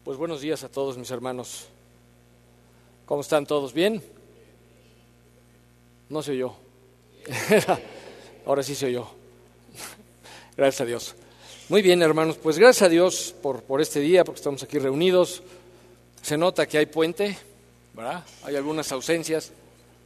Pues buenos días a todos mis hermanos. ¿Cómo están todos? ¿Bien? No se oyó. Ahora sí se oyó. Gracias a Dios. Muy bien, hermanos, pues gracias a Dios por este día, porque estamos aquí reunidos. Se nota que hay puente, ¿verdad? Hay algunas ausencias,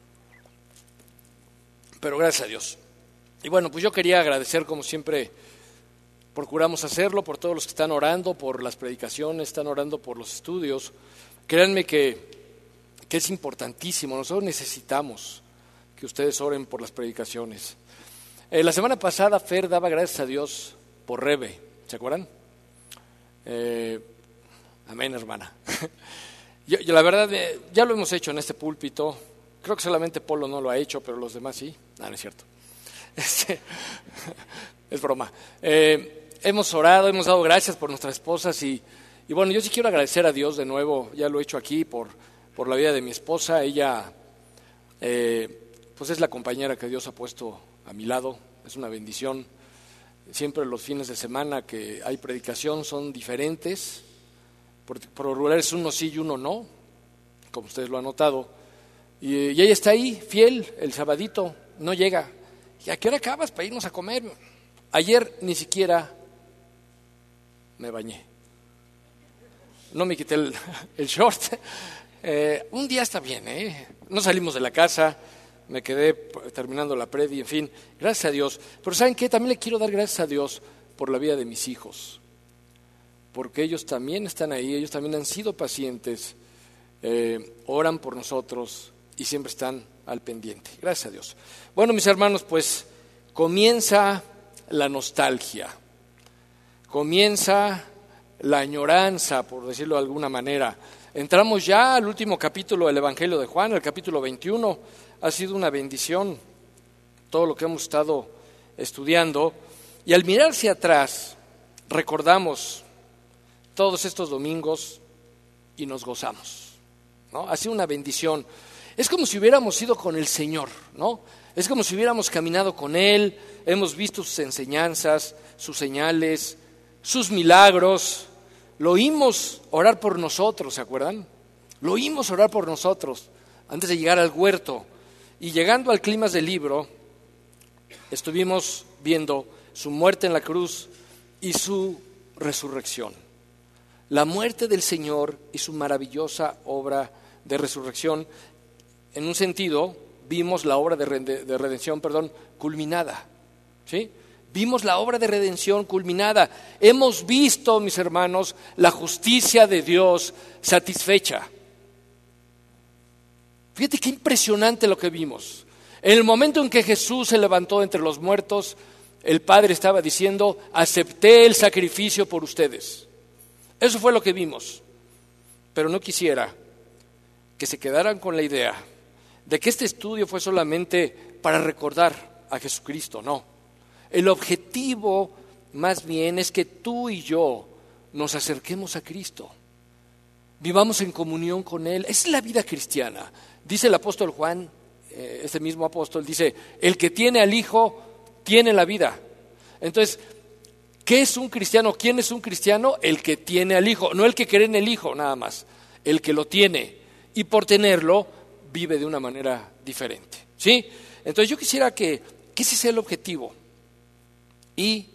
pero gracias a Dios. Y bueno, pues yo quería agradecer, como siempre procuramos hacerlo, por todos los que están orando, por las predicaciones, están orando por los estudios. Créanme que es importantísimo, nosotros necesitamos que ustedes oren por las predicaciones. La semana pasada Fer daba gracias a Dios por Rebe, ¿se acuerdan? Amén, hermana. Yo la verdad, ya lo hemos hecho en este púlpito, creo que solamente Polo no lo ha hecho, pero los demás sí. No es cierto. Es broma. Hemos orado, hemos dado gracias por nuestras esposas y bueno, yo sí quiero agradecer a Dios de nuevo, ya lo he hecho aquí por la vida de mi esposa. Ella pues es la compañera que Dios ha puesto a mi lado, es una bendición. Siempre los fines de semana que hay predicación son diferentes, por lo regular es uno sí y uno no, como ustedes lo han notado, y ella está ahí, fiel, el sabadito, no llega. ¿Y a qué hora acabas para irnos a comer? Ayer ni siquiera me bañé, no me quité el short. Un día está bien, no salimos de la casa, me quedé terminando la predi, en fin, gracias a Dios. Pero ¿saben qué? También le quiero dar gracias a Dios por la vida de mis hijos, porque ellos también están ahí, ellos también han sido pacientes, oran por nosotros y siempre están al pendiente. Gracias a Dios. Bueno, mis hermanos, pues comienza la nostalgia, comienza la añoranza, por decirlo de alguna manera. Entramos ya al último capítulo del Evangelio de Juan, el capítulo 21. Ha sido una bendición todo lo que hemos estado estudiando. Y al mirar hacia atrás, recordamos todos estos domingos y nos gozamos, ¿no? Ha sido una bendición. Es como si hubiéramos ido con el Señor, ¿no? Es como si hubiéramos caminado con Él, hemos visto sus enseñanzas, sus señales, sus milagros. Lo oímos orar por nosotros, ¿se acuerdan? Lo oímos orar por nosotros antes de llegar al huerto. Y llegando al clímax del libro, estuvimos viendo su muerte en la cruz y su resurrección. La muerte del Señor y su maravillosa obra de resurrección. En un sentido, vimos la obra de redención, culminada, ¿sí? Vimos la obra de redención culminada. Hemos visto, mis hermanos, la justicia de Dios satisfecha. Fíjate qué impresionante lo que vimos. En el momento en que Jesús se levantó entre los muertos, el Padre estaba diciendo: acepté el sacrificio por ustedes. Eso fue lo que vimos. Pero no quisiera que se quedaran con la idea de que este estudio fue solamente para recordar a Jesucristo. No. El objetivo más bien es que tú y yo nos acerquemos a Cristo, vivamos en comunión con Él. Esa es la vida cristiana. Dice el apóstol Juan, este mismo apóstol, dice: el que tiene al Hijo tiene la vida. Entonces, ¿qué es un cristiano? ¿Quién es un cristiano? El que tiene al Hijo, no el que cree en el Hijo nada más, el que lo tiene y por tenerlo vive de una manera diferente, ¿sí? Entonces yo quisiera que ese sea el objetivo. Y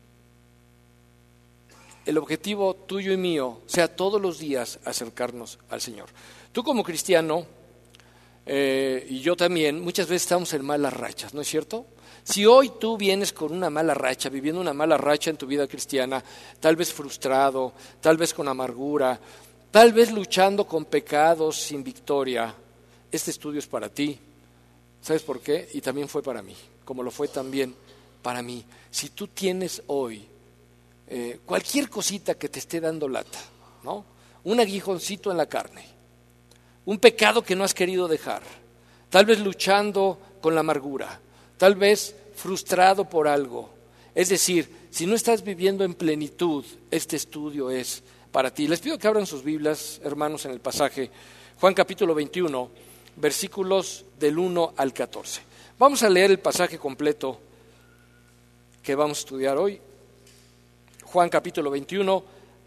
el objetivo tuyo y mío sea todos los días acercarnos al Señor. Tú como cristiano, y yo también, muchas veces estamos en malas rachas, ¿no es cierto? Si hoy tú vienes con una mala racha, viviendo una mala racha en tu vida cristiana, tal vez frustrado, tal vez con amargura, tal vez luchando con pecados sin victoria, este estudio es para ti. ¿Sabes por qué? Y también fue para mí, como lo fue también para mí. Si tú tienes hoy cualquier cosita que te esté dando lata, ¿no? Un aguijoncito en la carne, un pecado que no has querido dejar, tal vez luchando con la amargura, tal vez frustrado por algo. Es decir, si no estás viviendo en plenitud, este estudio es para ti. Les pido que abran sus Biblias, hermanos, en el pasaje Juan capítulo 21, versículos del 1 al 14. Vamos a leer el pasaje completo que vamos a estudiar hoy. Juan capítulo 21,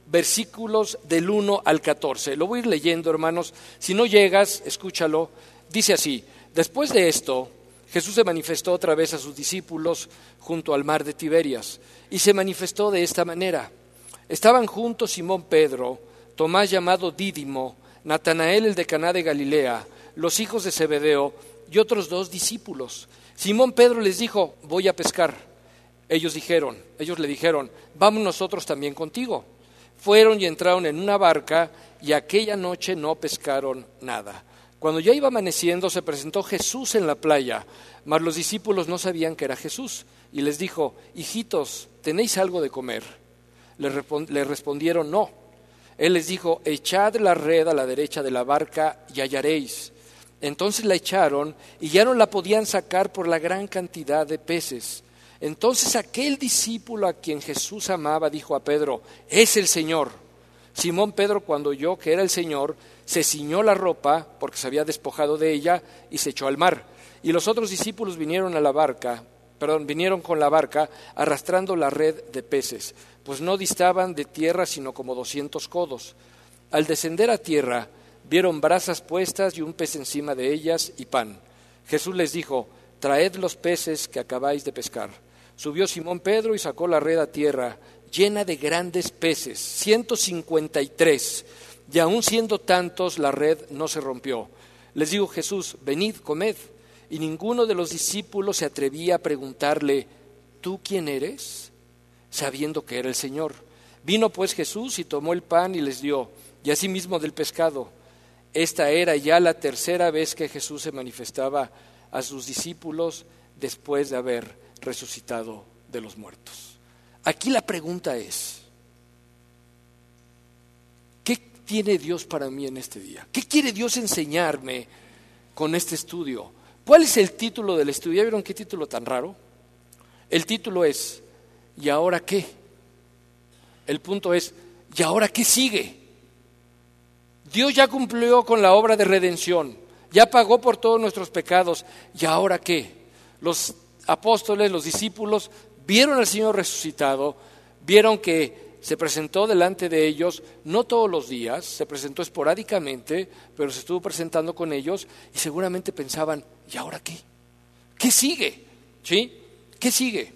versículos del 1 al 14. Lo voy a ir leyendo, hermanos. Si no llegas, escúchalo. Dice así: después de esto, Jesús se manifestó otra vez a sus discípulos junto al mar de Tiberias, y se manifestó de esta manera. Estaban juntos Simón Pedro, Tomás llamado Dídimo, Natanael el de Caná de Galilea, los hijos de Zebedeo y otros 2 discípulos. Simón Pedro les dijo: voy a pescar. Ellos le dijeron: vamos nosotros también contigo. Fueron y entraron en una barca, y aquella noche no pescaron nada. Cuando ya iba amaneciendo, se presentó Jesús en la playa, mas los discípulos no sabían que era Jesús, y les dijo: hijitos, ¿tenéis algo de comer? Le respondieron: no. Él les dijo: echad la red a la derecha de la barca y hallaréis. Entonces la echaron, y ya no la podían sacar por la gran cantidad de peces. Entonces aquel discípulo a quien Jesús amaba dijo a Pedro: es el Señor. Simón Pedro, cuando oyó que era el Señor, se ciñó la ropa, porque se había despojado de ella, y se echó al mar. Y los otros discípulos vinieron con la barca, arrastrando la red de peces, pues no distaban de tierra sino como 200 codos. Al descender a tierra, vieron brasas puestas y un pez encima de ellas y pan. Jesús les dijo: traed los peces que acabáis de pescar. Subió Simón Pedro y sacó la red a tierra, llena de grandes peces, 153, y aun siendo tantos, la red no se rompió. Les dijo Jesús: venid, comed. Y ninguno de los discípulos se atrevía a preguntarle: ¿tú quién eres?, sabiendo que era el Señor. Vino pues Jesús y tomó el pan y les dio, y asimismo del pescado. Esta era ya la tercera vez que Jesús se manifestaba a sus discípulos después de haber resucitado de los muertos. Aquí la pregunta es: ¿qué tiene Dios para mí en este día? ¿Qué quiere Dios enseñarme con este estudio? ¿Cuál es el título del estudio? ¿Ya vieron qué título tan raro? El título es: ¿y ahora qué? El punto es: ¿y ahora qué sigue? Dios ya cumplió con la obra de redención, ya pagó por todos nuestros pecados. ¿Y ahora qué? Los apóstoles, los discípulos, vieron al Señor resucitado, vieron que se presentó delante de ellos, no todos los días, se presentó esporádicamente, pero se estuvo presentando con ellos, y seguramente pensaban: ¿y ahora qué? ¿Qué sigue? ¿Sí? ¿Qué sigue?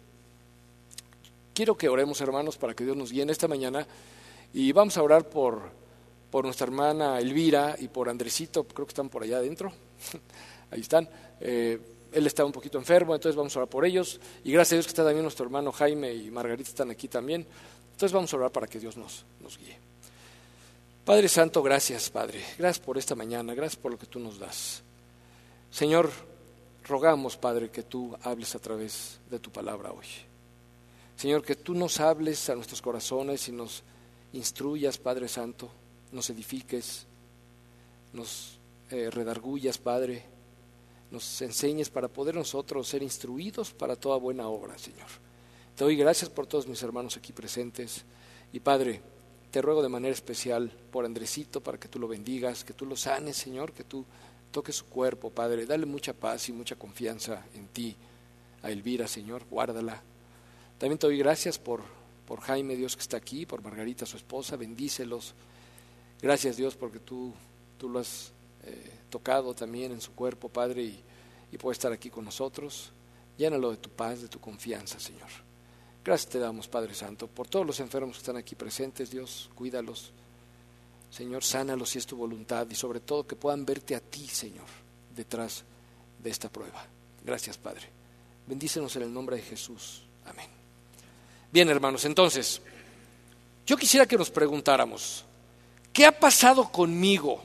Quiero que oremos, hermanos, para que Dios nos guíe en esta mañana, y vamos a orar por nuestra hermana Elvira y por Andresito, creo que están por allá adentro, ahí están. Él está un poquito enfermo, entonces vamos a orar por ellos, y gracias a Dios que está también nuestro hermano Jaime y Margarita están aquí también. Entonces vamos a orar para que Dios nos guíe. Padre Santo, gracias, Padre, gracias por esta mañana, gracias por lo que tú nos das. Señor, rogamos, Padre, que tú hables a través de tu palabra hoy. Señor, que tú nos hables a nuestros corazones y nos instruyas, Padre Santo, nos edifiques, nos redargullas, Padre, nos enseñes para poder nosotros ser instruidos para toda buena obra, Señor. Te doy gracias por todos mis hermanos aquí presentes, y Padre, te ruego de manera especial por Andresito, para que tú lo bendigas, que tú lo sanes, Señor, que tú toques su cuerpo, Padre, dale mucha paz y mucha confianza en ti. A Elvira, Señor, guárdala. También te doy gracias por Jaime, Dios, que está aquí, por Margarita, su esposa, bendícelos. Gracias, Dios, porque tú lo has tocado también en su cuerpo, Padre, y puede estar aquí con nosotros. Llénalo de tu paz, de tu confianza, Señor. Gracias te damos, Padre Santo, por todos los enfermos que están aquí presentes, Dios, cuídalos. Señor, sánalos si es tu voluntad, y sobre todo que puedan verte a ti, Señor, detrás de esta prueba. Gracias, Padre. Bendícenos en el nombre de Jesús. Amén. Bien, hermanos, entonces, yo quisiera que nos preguntáramos: ¿qué ha pasado conmigo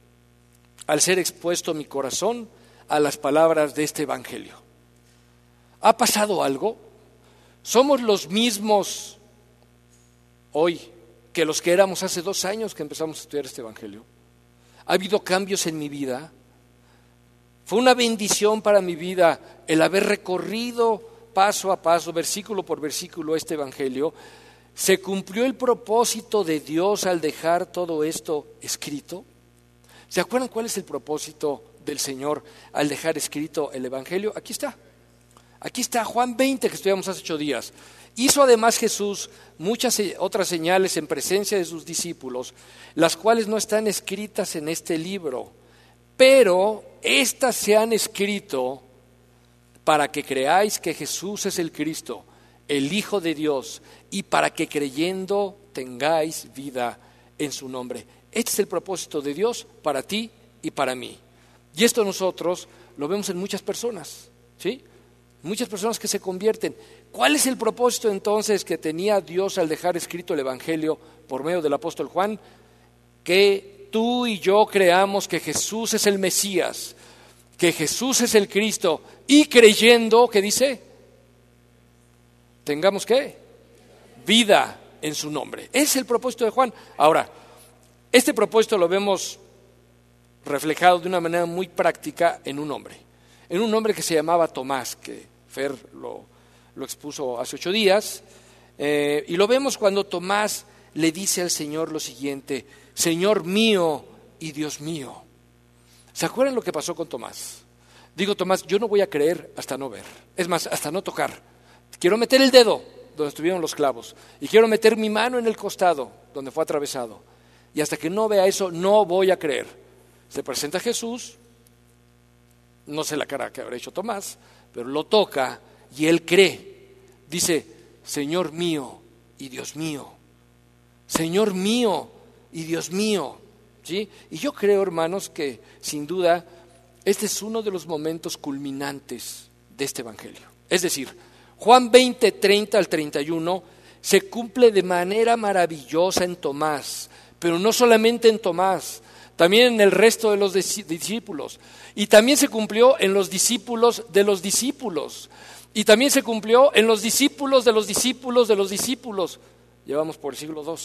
al ser expuesto mi corazón a las palabras de este evangelio? ¿Ha pasado algo? ¿Somos los mismos hoy que los que éramos hace 2 años que empezamos a estudiar este evangelio? ¿Ha habido cambios en mi vida? ¿Fue una bendición para mi vida el haber recorrido paso a paso, versículo por versículo, este evangelio? ¿Se cumplió el propósito de Dios al dejar todo esto escrito? ¿Se acuerdan cuál es el propósito del Señor al dejar escrito el evangelio? Aquí está Juan 20, que estudiamos hace 8 días. Hizo además Jesús muchas otras señales en presencia de sus discípulos, las cuales no están escritas en este libro, pero estas se han escrito para que creáis que Jesús es el Cristo, el Hijo de Dios, y para que creyendo tengáis vida en su nombre. Este es el propósito de Dios para ti y para mí. Y esto nosotros lo vemos en muchas personas, ¿sí? Muchas personas que se convierten. ¿Cuál es el propósito entonces que tenía Dios al dejar escrito el Evangelio por medio del apóstol Juan? Que tú y yo creamos que Jesús es el Mesías, que Jesús es el Cristo, y creyendo, ¿qué dice? Tengamos ¿qué? Vida en su nombre. Ese es el propósito de Juan. Ahora, este propósito lo vemos reflejado de una manera muy práctica en un hombre que se llamaba Tomás, que Fer lo expuso hace 8 días, y lo vemos cuando Tomás le dice al Señor lo siguiente: Señor mío y Dios mío. ¿Se acuerdan lo que pasó con Tomás? Digo, Tomás, yo no voy a creer hasta no ver, es más, hasta no tocar. Quiero meter el dedo donde estuvieron los clavos, y quiero meter mi mano en el costado donde fue atravesado, y hasta que no vea eso no voy a creer. Se presenta Jesús, no sé la cara que habrá hecho Tomás, pero lo toca y él cree. Dice, Señor mío y Dios mío. Señor mío y Dios mío. ¿Sí? Y yo creo, hermanos, que sin duda este es uno de los momentos culminantes de este Evangelio. Es decir, Juan 20, 30 al 31 se cumple de manera maravillosa en Tomás, pero no solamente en Tomás, también en el resto de los discípulos. Y también se cumplió en los discípulos de los discípulos. Y también se cumplió en los discípulos de los discípulos de los discípulos. Llevamos por el siglo II.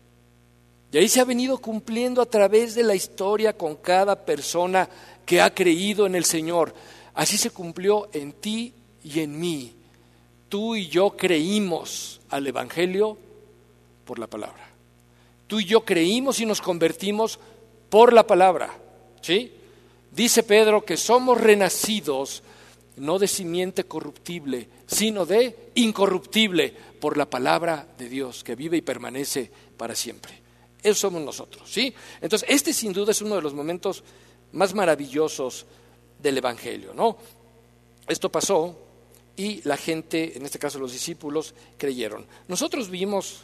Y ahí se ha venido cumpliendo a través de la historia con cada persona que ha creído en el Señor. Así se cumplió en ti y en mí. Tú y yo creímos al Evangelio por la palabra. Tú y yo creímos y nos convertimos por la palabra, ¿sí? Dice Pedro que somos renacidos no de simiente corruptible, sino de incorruptible, por la palabra de Dios que vive y permanece para siempre. Eso somos nosotros, ¿sí? Entonces, este sin duda es uno de los momentos más maravillosos del Evangelio, ¿no? Esto pasó y la gente, en este caso los discípulos, creyeron. Nosotros vimos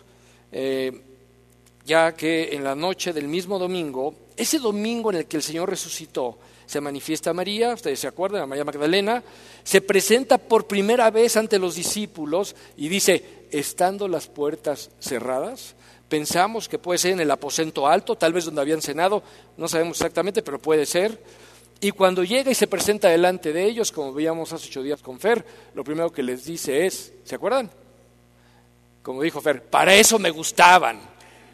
ya que en la noche del mismo domingo, ese domingo en el que el Señor resucitó, se manifiesta María, ustedes se acuerdan, a María Magdalena, se presenta por primera vez ante los discípulos y dice, estando las puertas cerradas, pensamos que puede ser en el aposento alto, tal vez donde habían cenado, no sabemos exactamente, pero puede ser. Y cuando llega y se presenta delante de ellos, como veíamos hace 8 días con Fer, lo primero que les dice es, ¿se acuerdan? Como dijo Fer, para eso me gustaban.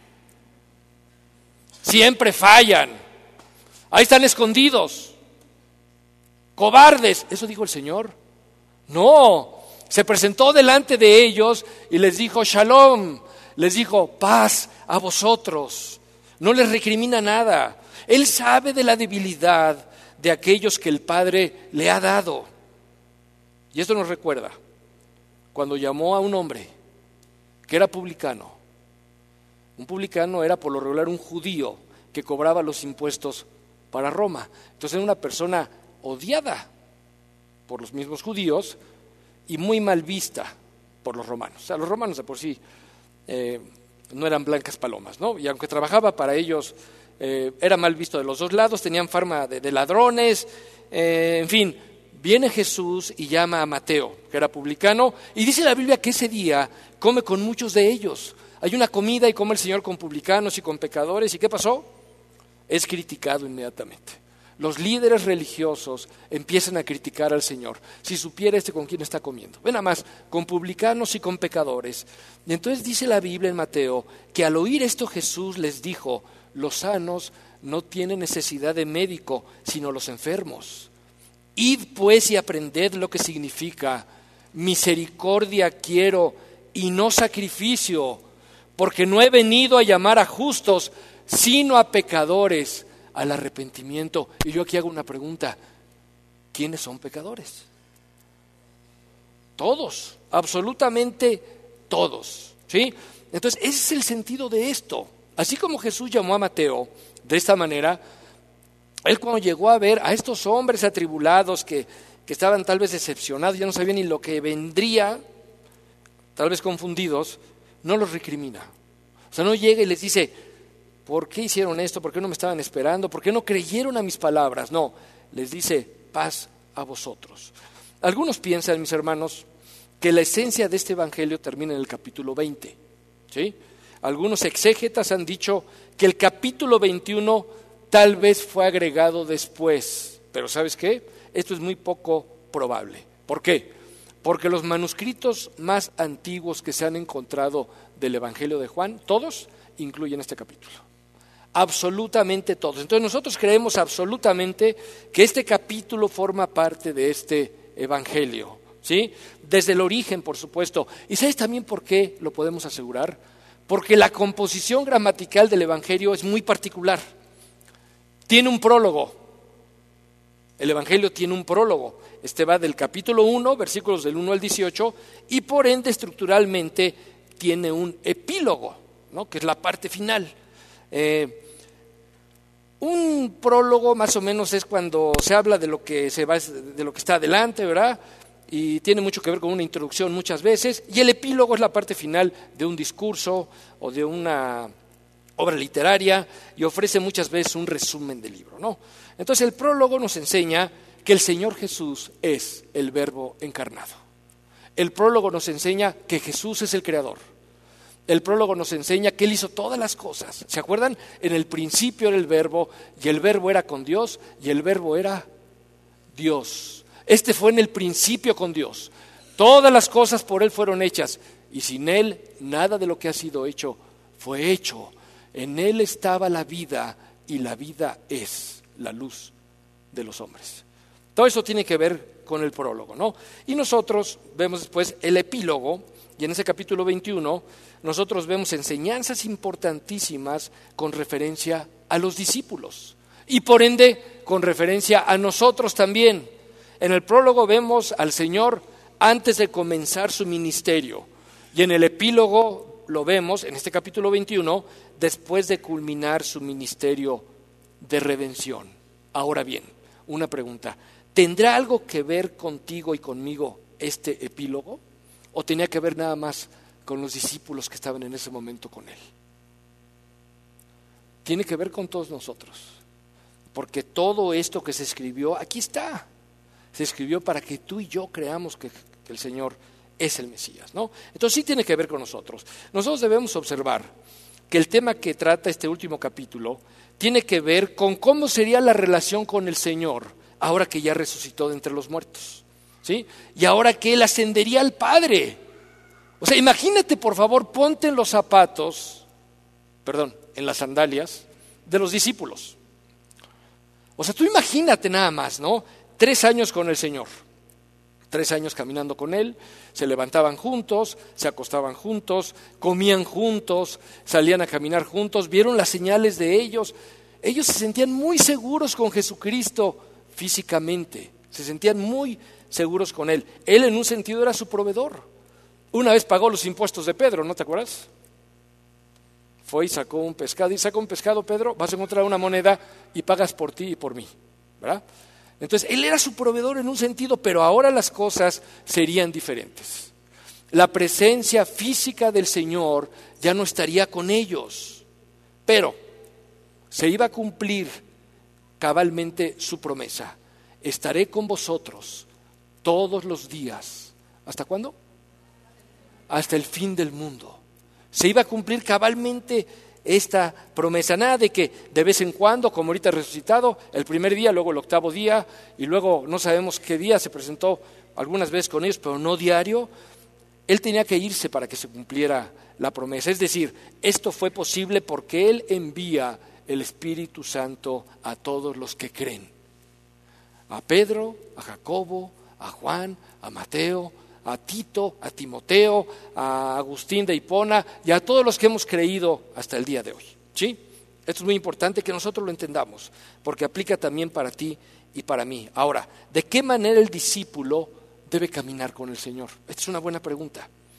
Siempre fallan. Ahí están escondidos. Cobardes. ¿Eso dijo el Señor? No. Se presentó delante de ellos y les dijo Shalom. Les dijo paz a vosotros. No les recrimina nada. Él sabe de la debilidad de aquellos que el Padre le ha dado. Y esto nos recuerda cuando llamó a un hombre que era publicano. Un publicano era por lo regular un judío que cobraba los impuestos para Roma. Entonces era una persona odiada por los mismos judíos y muy mal vista por los romanos. O sea, los romanos de por sí no eran blancas palomas, ¿no? Y aunque trabajaba para ellos, era mal visto de los dos lados, tenían fama de ladrones, en fin. Viene Jesús y llama a Mateo, que era publicano, y dice la Biblia que ese día come con muchos de ellos. Hay una comida y come el Señor con publicanos y con pecadores. ¿Y qué pasó? Es criticado inmediatamente. Los líderes religiosos empiezan a criticar al Señor. Si supiera con quién está comiendo. Ven nada más, con publicanos y con pecadores. Y entonces dice la Biblia en Mateo que al oír esto Jesús les dijo, los sanos no tienen necesidad de médico, sino los enfermos. Id pues y aprended lo que significa misericordia quiero y no sacrificio, porque no he venido a llamar a justos, sino a pecadores al arrepentimiento. Y yo aquí hago una pregunta, ¿quiénes son pecadores? Todos, absolutamente todos, ¿sí? Entonces, ese es el sentido de esto. Así como Jesús llamó a Mateo de esta manera, él cuando llegó a ver a estos hombres atribulados que estaban tal vez decepcionados, ya no sabían ni lo que vendría, tal vez confundidos, no los recrimina. O sea, no llega y les dice, ¿por qué hicieron esto? ¿Por qué no me estaban esperando? ¿Por qué no creyeron a mis palabras? No, les dice, paz a vosotros. Algunos piensan, mis hermanos, que la esencia de este evangelio termina en el capítulo 20, ¿sí? Algunos exégetas han dicho que el capítulo 21 tal vez fue agregado después, pero ¿sabes qué? Esto es muy poco probable. ¿Por qué? Porque los manuscritos más antiguos que se han encontrado del Evangelio de Juan, todos incluyen este capítulo. Absolutamente todos. Entonces nosotros creemos absolutamente que este capítulo forma parte de este Evangelio, ¿sí? Desde el origen, por supuesto. ¿Y sabes también por qué lo podemos asegurar? Porque la composición gramatical del Evangelio es muy particular. Tiene un prólogo. El Evangelio tiene un prólogo. Este va del capítulo 1, versículos del 1 al 18, y por ende estructuralmente tiene un epílogo, ¿no? Que es la parte final. Un prólogo más o menos es cuando se habla de lo que está adelante, ¿verdad? Y tiene mucho que ver con una introducción muchas veces, y el epílogo es la parte final de un discurso o de una obra literaria y ofrece muchas veces un resumen del libro, ¿no? Entonces el prólogo nos enseña que el Señor Jesús es el Verbo encarnado. El prólogo nos enseña que Jesús es el Creador. El prólogo nos enseña que Él hizo todas las cosas. ¿Se acuerdan? En el principio era el Verbo, y el Verbo era con Dios, y el Verbo era Dios. Este fue en el principio con Dios. Todas las cosas por Él fueron hechas, y sin Él nada de lo que ha sido hecho fue hecho. En Él estaba la vida, y la vida es la luz de los hombres. Todo eso tiene que ver con el prólogo, ¿no? Y nosotros vemos después el epílogo, y en ese capítulo 21 nosotros vemos enseñanzas importantísimas con referencia a los discípulos y por ende con referencia a nosotros también. En el prólogo vemos al Señor antes de comenzar su ministerio, y en el epílogo lo vemos, en este capítulo 21, después de culminar su ministerio de redención. Ahora bien, una pregunta, ¿tendrá algo que ver contigo y conmigo este epílogo? ¿O tenía que ver nada más con los discípulos que estaban en ese momento con Él? Tiene que ver con todos nosotros, porque todo esto que se escribió, aquí está. Se escribió para que tú y yo creamos que el Señor es el Mesías, ¿no? Entonces sí tiene que ver con nosotros. Nosotros debemos observar que el tema que trata este último capítulo tiene que ver con cómo sería la relación con el Señor ahora que ya resucitó de entre los muertos, ¿sí? Y ahora que Él ascendería al Padre. O sea, imagínate, por favor, ponte en los zapatos, en las sandalias de los discípulos. O sea, tú imagínate nada más, ¿no? 3 años con el Señor, 3 años caminando con Él, se levantaban juntos, se acostaban juntos, comían juntos, salían a caminar juntos, vieron las señales de ellos. Ellos se sentían muy seguros con Jesucristo físicamente, se sentían muy seguros con Él. Él en un sentido era su proveedor. Una vez pagó los impuestos de Pedro, ¿no te acuerdas? Fue y sacó un pescado, y saca un pescado, Pedro, vas a encontrar una moneda y pagas por ti y por mí, ¿verdad? Entonces, Él era su proveedor en un sentido, pero ahora las cosas serían diferentes. La presencia física del Señor ya no estaría con ellos, pero se iba a cumplir cabalmente su promesa. Estaré con vosotros todos los días. ¿Hasta cuándo? Hasta el fin del mundo. Se iba a cumplir cabalmente esta promesa, nada de que de vez en cuando, como ahorita resucitado, el primer día, luego el 8º día, y luego no sabemos qué día se presentó algunas veces con ellos, pero no diario. Él tenía que irse para que se cumpliera la promesa. Es decir, esto fue posible porque Él envía el Espíritu Santo a todos los que creen. A Pedro, a Jacobo, a Juan, a Mateo, a Tito, a Timoteo, a Agustín de Hipona y a todos los que hemos creído hasta el día de hoy, ¿sí? Esto es muy importante que nosotros lo entendamos, porque aplica también para ti y para mí. Ahora, ¿de qué manera el discípulo debe caminar con el Señor? Esta es una buena pregunta.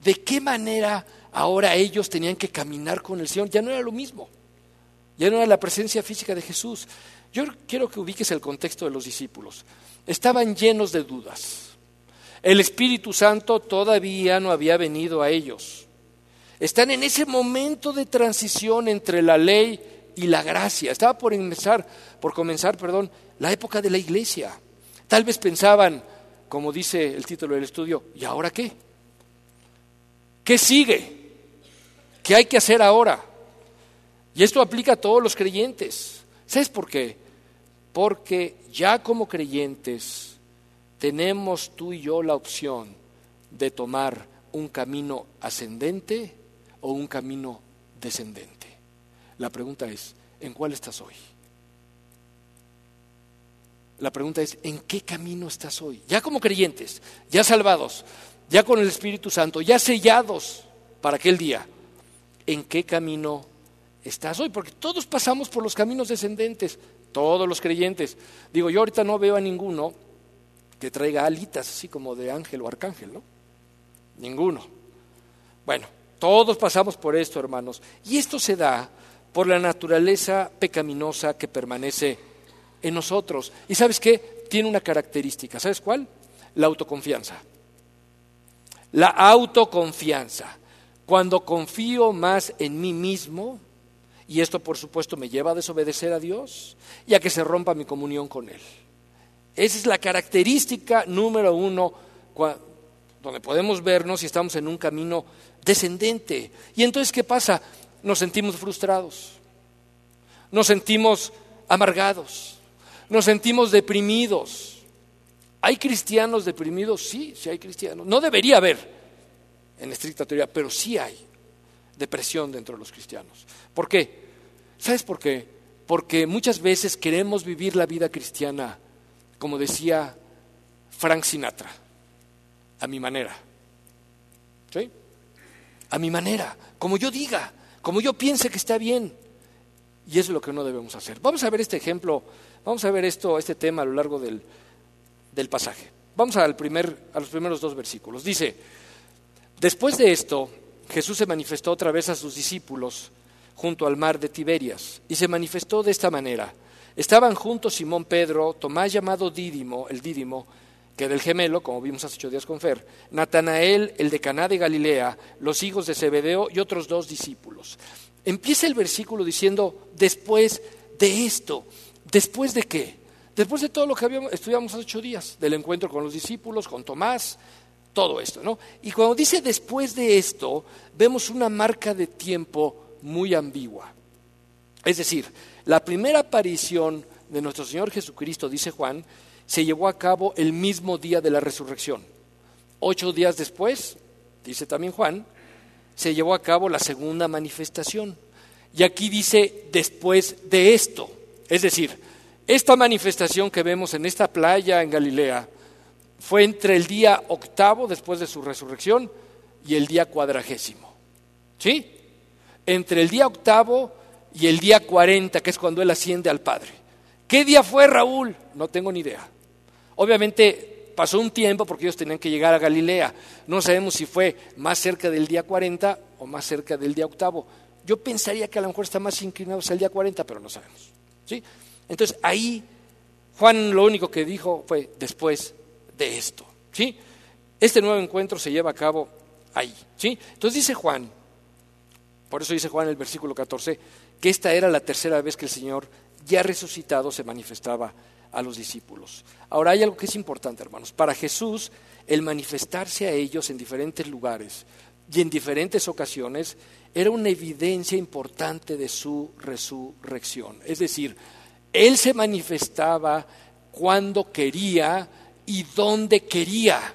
¿De qué manera ahora ellos tenían que caminar con el Señor? Ya no era lo mismo, ya no era la presencia física de Jesús. Yo quiero que ubiques el contexto de los discípulos. Estaban llenos de dudas. El Espíritu Santo todavía no había venido a ellos. Están en ese momento de transición entre la ley y la gracia. Estaba por comenzar, la época de la iglesia. Tal vez pensaban, como dice el título del estudio, ¿y ahora qué? ¿Qué sigue? ¿Qué hay que hacer ahora? Y esto aplica a todos los creyentes. ¿Sabes por qué? Porque ya como creyentes tenemos tú y yo la opción de tomar un camino ascendente o un camino descendente. La pregunta es, ¿en cuál estás hoy? La pregunta es, ¿en qué camino estás hoy? Ya como creyentes, ya salvados, ya con el Espíritu Santo, ya sellados para aquel día. ¿En qué camino estás hoy? Porque todos pasamos por los caminos descendentes, todos los creyentes. Digo, yo ahorita no veo a ninguno que traiga alitas así como de ángel o arcángel, ¿no? Ninguno. Bueno, todos pasamos por esto, hermanos. Y esto se da por la naturaleza pecaminosa que permanece en nosotros. ¿Y sabes qué? Tiene una característica. ¿Sabes cuál? La autoconfianza. La autoconfianza. Cuando confío más en mí mismo, y esto por supuesto me lleva a desobedecer a Dios y a que se rompa mi comunión con Él. Esa es la característica número uno donde podemos vernos si estamos en un camino descendente. Y entonces, ¿qué pasa? Nos sentimos frustrados, nos sentimos amargados, nos sentimos deprimidos. ¿Hay cristianos deprimidos? Sí, sí hay cristianos. No debería haber en estricta teoría, pero sí hay depresión dentro de los cristianos. ¿Por qué? ¿Sabes por qué? Porque muchas veces queremos vivir la vida cristiana, como decía Frank Sinatra, a mi manera. ¿Sí? A mi manera, como yo diga, como yo piense que está bien. Y eso es lo que no debemos hacer. Vamos a ver este ejemplo, vamos a ver este tema a lo largo del pasaje. Vamos a los primeros 2 versículos. Dice, después de esto, Jesús se manifestó otra vez a sus discípulos junto al mar de Tiberias, y se manifestó de esta manera. Estaban juntos Simón Pedro, Tomás llamado Dídimo, el Dídimo, que era el gemelo, como vimos hace 8 días con Fer, Natanael, el de Caná de Galilea, los hijos de Zebedeo y otros 2 discípulos. Empieza el versículo diciendo, después de esto. ¿Después de qué? Después de todo lo que estudiamos hace 8 días, del encuentro con los discípulos, con Tomás, todo esto, ¿no? Y cuando dice después de esto, vemos una marca de tiempo muy ambigua. Es decir, la primera aparición de nuestro Señor Jesucristo, dice Juan, se llevó a cabo el mismo día de la resurrección. 8 días después, dice también Juan, se llevó a cabo la segunda manifestación. Y aquí dice después de esto. Es decir, esta manifestación que vemos en esta playa en Galilea fue entre el día 8 después de su resurrección y el día 40. ¿Sí? Entre el día 8 y el día 40, que es cuando Él asciende al Padre. ¿Qué día fue, Raúl? No tengo ni idea. Obviamente pasó un tiempo porque ellos tenían que llegar a Galilea. No sabemos si fue más cerca del día 40 o más cerca del día 8. Yo pensaría que a lo mejor está más inclinado hacia el día 40, pero no sabemos. ¿Sí? Entonces ahí Juan lo único que dijo fue después de esto. ¿Sí? Este nuevo encuentro se lleva a cabo ahí. ¿Sí? Entonces dice Juan, por eso dice Juan en el versículo 14, que esta era la tercera vez que el Señor, ya resucitado, se manifestaba a los discípulos. Ahora hay algo que es importante, hermanos. Para Jesús, el manifestarse a ellos en diferentes lugares y en diferentes ocasiones era una evidencia importante de su resurrección. Es decir, Él se manifestaba cuando quería y donde quería.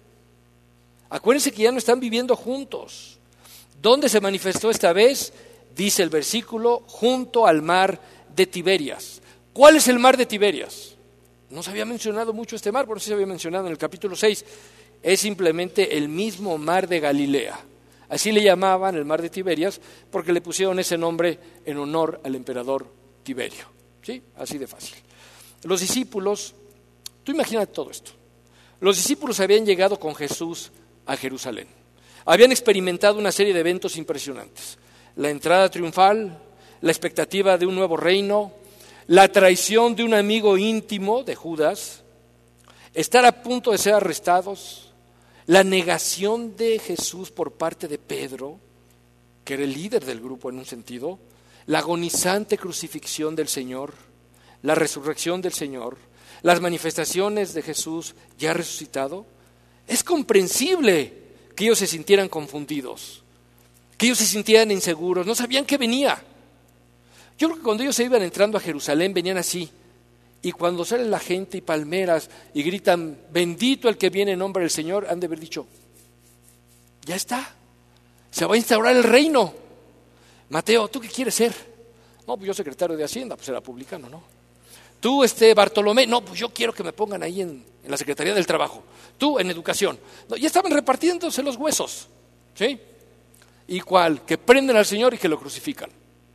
Acuérdense que ya no están viviendo juntos. ¿Dónde se manifestó esta vez? Dice el versículo, junto al mar de Tiberias. ¿Cuál es el mar de Tiberias? No se había mencionado mucho este mar, pero sí se había mencionado en el capítulo 6. Es simplemente el mismo mar de Galilea. Así le llamaban el mar de Tiberias porque le pusieron ese nombre en honor al emperador Tiberio. ¿Sí? Así de fácil. Los discípulos, tú imagínate todo esto. Los discípulos habían llegado con Jesús a Jerusalén. Habían experimentado una serie de eventos impresionantes. La entrada triunfal, la expectativa de un nuevo reino, la traición de un amigo íntimo de Judas, estar a punto de ser arrestados, la negación de Jesús por parte de Pedro, que era el líder del grupo en un sentido, la agonizante crucifixión del Señor, la resurrección del Señor, las manifestaciones de Jesús ya resucitado. Es comprensible que ellos se sintieran confundidos, que ellos se sintieran inseguros, no sabían qué venía. Yo creo que cuando ellos se iban entrando a Jerusalén venían así, y cuando sale la gente y palmeras y gritan, bendito el que viene en nombre del Señor, han de haber dicho, ya está, se va a instaurar el reino. Mateo, ¿tú qué quieres ser? No, pues yo secretario de Hacienda, pues era publicano, ¿no? Tú, Bartolomé, no, pues yo quiero que me pongan ahí en la Secretaría del Trabajo. Tú, en educación. No, ya estaban repartiéndose los huesos, ¿sí? ¿Y cuál? Que prenden al Señor y que lo crucifican.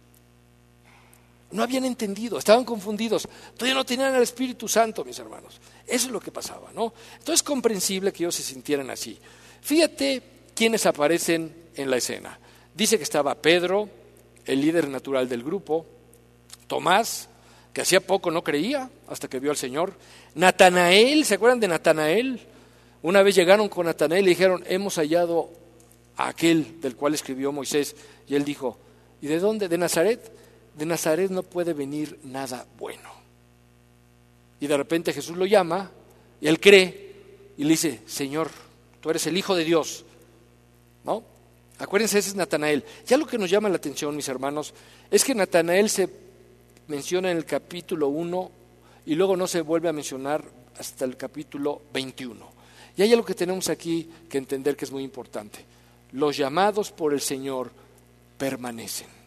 No habían entendido, estaban confundidos, todavía no tenían al Espíritu Santo, mis hermanos. Eso es lo que pasaba, ¿no? Entonces es comprensible que ellos se sintieran así. Fíjate quiénes aparecen en la escena. Dice que estaba Pedro, el líder natural del grupo, Tomás, que hacía poco no creía hasta que vio al Señor, Natanael, ¿se acuerdan de Natanael? Una vez llegaron con Natanael y dijeron, hemos hallado a aquel del cual escribió Moisés, y él dijo, ¿y de dónde? ¿De Nazaret? De Nazaret no puede venir nada bueno. Y de repente Jesús lo llama, y él cree, y le dice, Señor, tú eres el Hijo de Dios, ¿no? Acuérdense, ese es Natanael. Ya lo que nos llama la atención, mis hermanos, es que Natanael se menciona en el capítulo 1 y luego no se vuelve a mencionar hasta el capítulo 21. Y hay algo que tenemos aquí que entender que es muy importante. Los llamados por el Señor permanecen.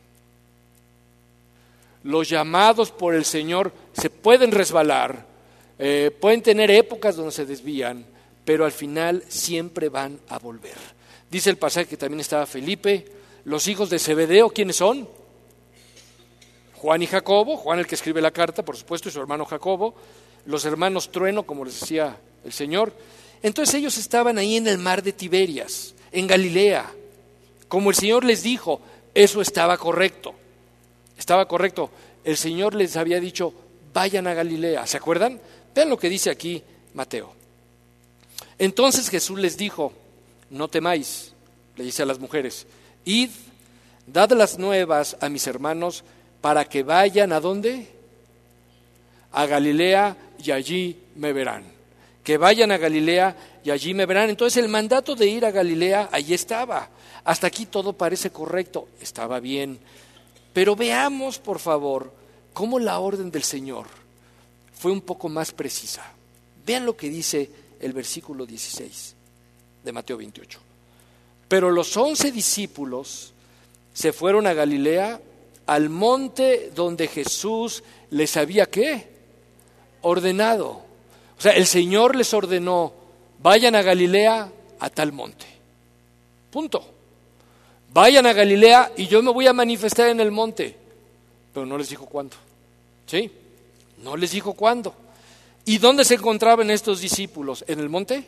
Los llamados por el Señor se pueden resbalar, pueden tener épocas donde se desvían, pero al final siempre van a volver. Dice el pasaje que también estaba Felipe, los hijos de Zebedeo, ¿quiénes son? Juan y Jacobo, Juan el que escribe la carta, por supuesto, y su hermano Jacobo, los hermanos Trueno, como les decía el Señor. Entonces ellos estaban ahí en el mar de Tiberias, en Galilea. Como el Señor les dijo, eso estaba correcto. Estaba correcto. El Señor les había dicho, vayan a Galilea. ¿Se acuerdan? Vean lo que dice aquí Mateo. Entonces Jesús les dijo, no temáis, le dice a las mujeres, id, dad las nuevas a mis hermanos para que vayan, ¿a dónde? A Galilea y allí me verán. Que vayan a Galilea y allí me verán. Entonces el mandato de ir a Galilea, allí estaba. Hasta aquí todo parece correcto, estaba bien. Pero veamos, por favor, cómo la orden del Señor fue un poco más precisa. Vean lo que dice el versículo 16 de Mateo 28. Pero los 11 discípulos se fueron a Galilea, al monte donde Jesús les había, ¿qué? Ordenado. O sea, el Señor les ordenó, vayan a Galilea a tal monte. Punto. Vayan a Galilea y yo me voy a manifestar en el monte. Pero no les dijo cuándo. ¿Sí? No les dijo cuándo. ¿Y dónde se encontraban estos discípulos? ¿En el monte?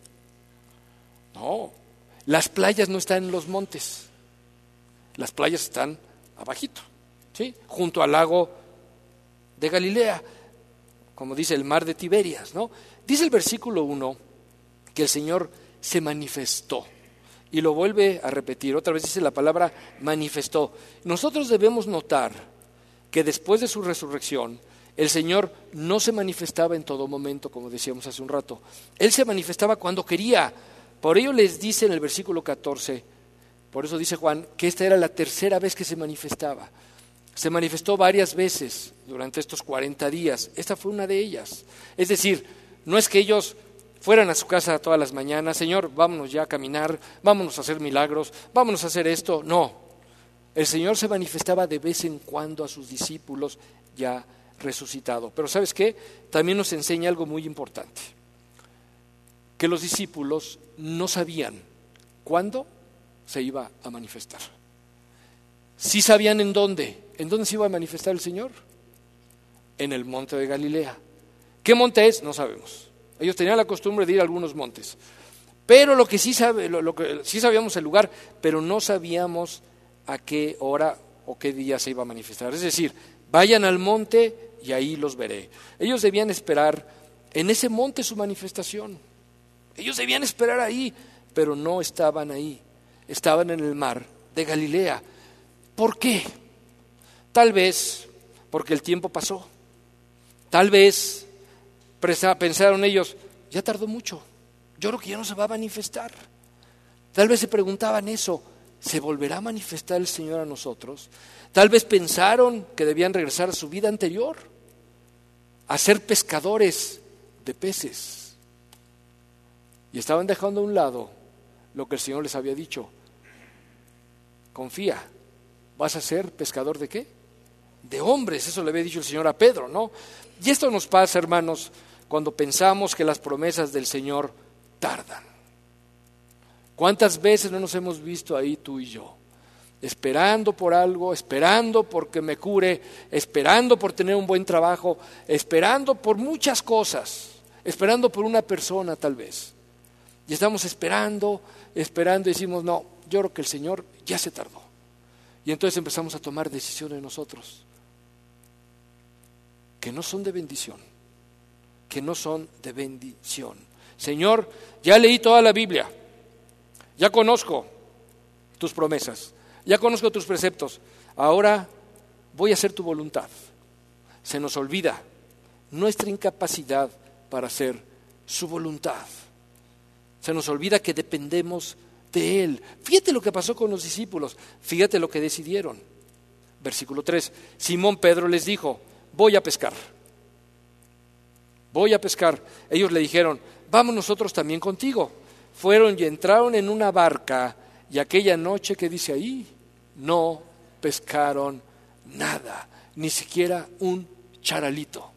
No. Las playas no están en los montes. Las playas están abajito, ¿sí? Junto al lago de Galilea, como dice el mar de Tiberias, ¿no? Dice el versículo 1 que el Señor se manifestó. Y lo vuelve a repetir, otra vez dice la palabra manifestó. Nosotros debemos notar que después de su resurrección, el Señor no se manifestaba en todo momento, como decíamos hace un rato. Él se manifestaba cuando quería. Por ello les dice en el versículo 14, por eso dice Juan, que esta era la tercera vez que se manifestaba. Se manifestó varias veces durante estos 40 días. Esta fue una de ellas. Es decir, no es que ellos fueran a su casa todas las mañanas, Señor, vámonos ya a caminar, vámonos a hacer milagros, vámonos a hacer esto. No, el Señor se manifestaba de vez en cuando a sus discípulos ya resucitado. Pero ¿sabes qué? También nos enseña algo muy importante, que los discípulos no sabían cuándo se iba a manifestar. Sí sabían en dónde se iba a manifestar el Señor, en el monte de Galilea. ¿Qué monte es? No sabemos. Ellos tenían la costumbre de ir a algunos montes, Pero lo que sí sabíamos el lugar, pero no sabíamos a qué hora o qué día se iba a manifestar. Es decir, vayan al monte y ahí los veré. Ellos debían esperar en ese monte su manifestación. Ellos debían esperar ahí, pero no estaban ahí. Estaban en el mar de Galilea. ¿Por qué? Tal vez porque el tiempo pasó. Tal vez pensaron ellos, ya tardó mucho. Yo creo que ya no se va a manifestar. Tal vez se preguntaban eso, ¿se volverá a manifestar el Señor a nosotros? Tal vez pensaron que debían regresar a su vida anterior, a ser pescadores de peces. Y estaban dejando a un lado lo que el Señor les había dicho. Confía, ¿vas a ser pescador de qué? De hombres, eso le había dicho el Señor a Pedro, ¿no? Y esto nos pasa, hermanos, cuando pensamos que las promesas del Señor tardan. ¿Cuántas veces no nos hemos visto ahí tú y yo? Esperando por algo, esperando porque me cure, esperando por tener un buen trabajo, esperando por muchas cosas, esperando por una persona tal vez. Y estamos esperando y decimos, no, yo creo que el Señor ya se tardó. Y entonces empezamos a tomar decisiones nosotros que no son de bendición, Señor, ya leí toda la Biblia, ya conozco tus promesas, ya conozco tus preceptos, ahora voy a hacer tu voluntad. Se nos olvida nuestra incapacidad para hacer su voluntad. Se nos olvida que dependemos de Él. Fíjate lo que pasó con los discípulos, fíjate lo que decidieron. Versículo 3, Simón Pedro les dijo, voy a pescar. Ellos le dijeron, vamos nosotros también contigo. Fueron y entraron en una barca y aquella noche, ¿qué dice ahí? No pescaron nada, ni siquiera un charalito.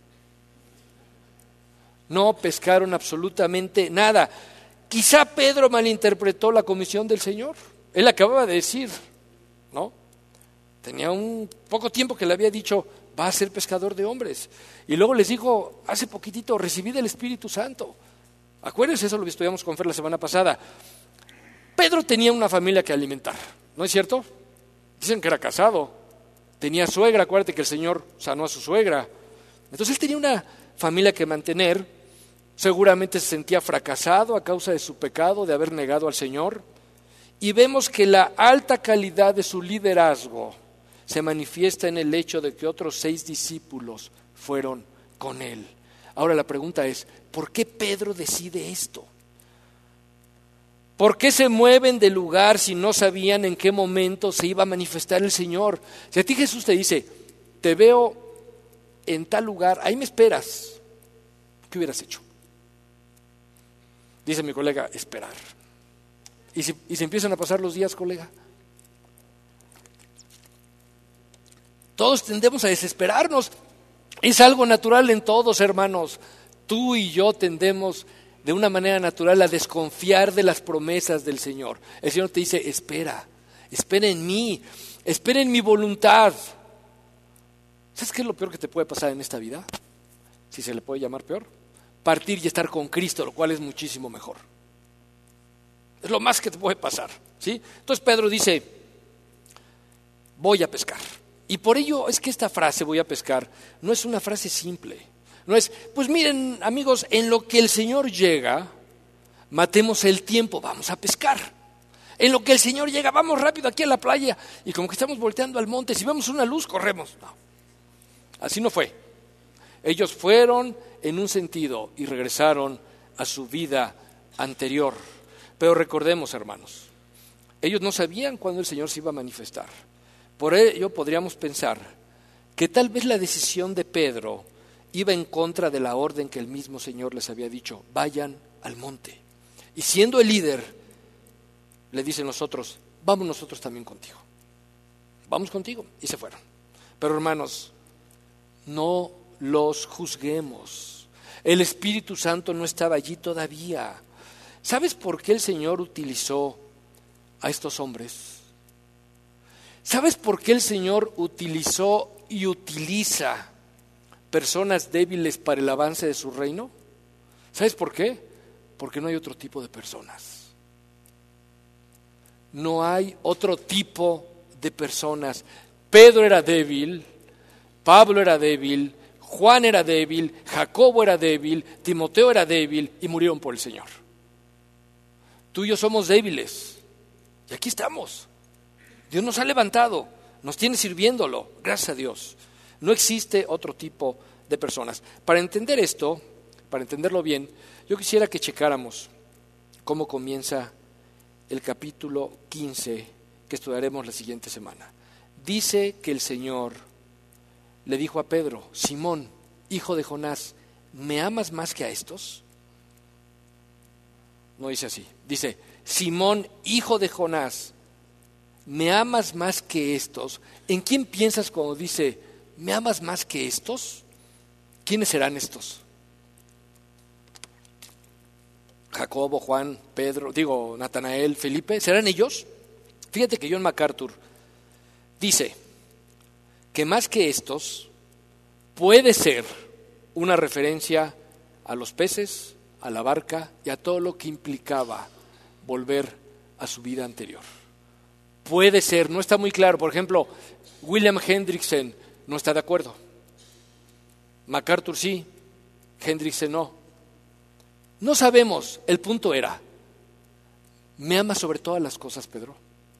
No pescaron absolutamente nada. Quizá Pedro malinterpretó la comisión del Señor. Él acababa de decir, ¿no? Tenía un poco tiempo que le había dicho, va a ser pescador de hombres. Y luego les dijo, hace poquitito, recibí del Espíritu Santo. Acuérdense, eso lo estudiamos con Fer la semana pasada. Pedro tenía una familia que alimentar, ¿no es cierto? Dicen que era casado, tenía suegra, acuérdate que el Señor sanó a su suegra. Entonces él tenía una familia que mantener, seguramente se sentía fracasado a causa de su pecado, de haber negado al Señor. Y vemos que la alta calidad de su liderazgo se manifiesta en el hecho de que otros 6 discípulos fueron con él. Ahora la pregunta es, ¿por qué Pedro decide esto? ¿Por qué se mueven del lugar si no sabían en qué momento se iba a manifestar el Señor? Si a ti Jesús te dice, te veo en tal lugar, ahí me esperas, ¿qué hubieras hecho? Dice mi colega, esperar. ¿Y si empiezan a pasar los días, colega? Todos tendemos a desesperarnos. Es algo natural en todos, hermanos. Tú y yo tendemos de una manera natural a desconfiar de las promesas del Señor. El Señor te dice, espera en mí, espera en mi voluntad. ¿Sabes qué es lo peor que te puede pasar en esta vida? Si se le puede llamar peor. Partir y estar con Cristo, lo cual es muchísimo mejor. Es lo más que te puede pasar, ¿sí? Entonces Pedro dice, voy a pescar. Y por ello es que esta frase, voy a pescar, no es una frase simple. No es, pues miren amigos, en lo que el Señor llega, matemos el tiempo, vamos a pescar. En lo que el Señor llega, vamos rápido aquí a la playa. Y como que estamos volteando al monte, si vemos una luz, corremos. No, así no fue. Ellos fueron en un sentido y regresaron a su vida anterior. Pero recordemos, hermanos, ellos no sabían cuándo el Señor se iba a manifestar. Por ello podríamos pensar que tal vez la decisión de Pedro iba en contra de la orden que el mismo Señor les había dicho, vayan al monte. Y siendo el líder, le dicen los otros, vamos nosotros también contigo. Vamos contigo. Y se fueron. Pero hermanos, no los juzguemos. El Espíritu Santo no estaba allí todavía. ¿Sabes por qué el Señor utilizó a estos hombres? ¿Sabes por qué el Señor utilizó y utiliza personas débiles para el avance de su reino? ¿Sabes por qué? Porque no hay otro tipo de personas. No hay otro tipo de personas. Pedro era débil, Pablo era débil, Juan era débil, Jacobo era débil, Timoteo era débil y murieron por el Señor. Tú y yo somos débiles y aquí estamos. Dios nos ha levantado, nos tiene sirviéndolo, gracias a Dios. No existe otro tipo de personas. Para entender esto, para entenderlo bien, yo quisiera que checáramos cómo comienza el capítulo 15 que estudiaremos la siguiente semana. Dice que el Señor le dijo a Pedro: Simón, hijo de Jonás, ¿me amas más que a estos? No dice así, dice: Simón, hijo de Jonás, ¿me amas más que estos? ¿En quién piensas cuando dice ¿me amas más que estos? ¿Quiénes serán estos? Jacobo, Juan, Pedro, Natanael, Felipe, ¿serán ellos? Fíjate que John MacArthur dice que más que estos puede ser una referencia a los peces, a la barca y a todo lo que implicaba volver a su vida anterior. Puede ser, no está muy claro. Por ejemplo, William Hendrickson no está de acuerdo. MacArthur sí, Hendrickson no. No sabemos, el punto era: ¿me amas sobre todas las cosas, Pedro?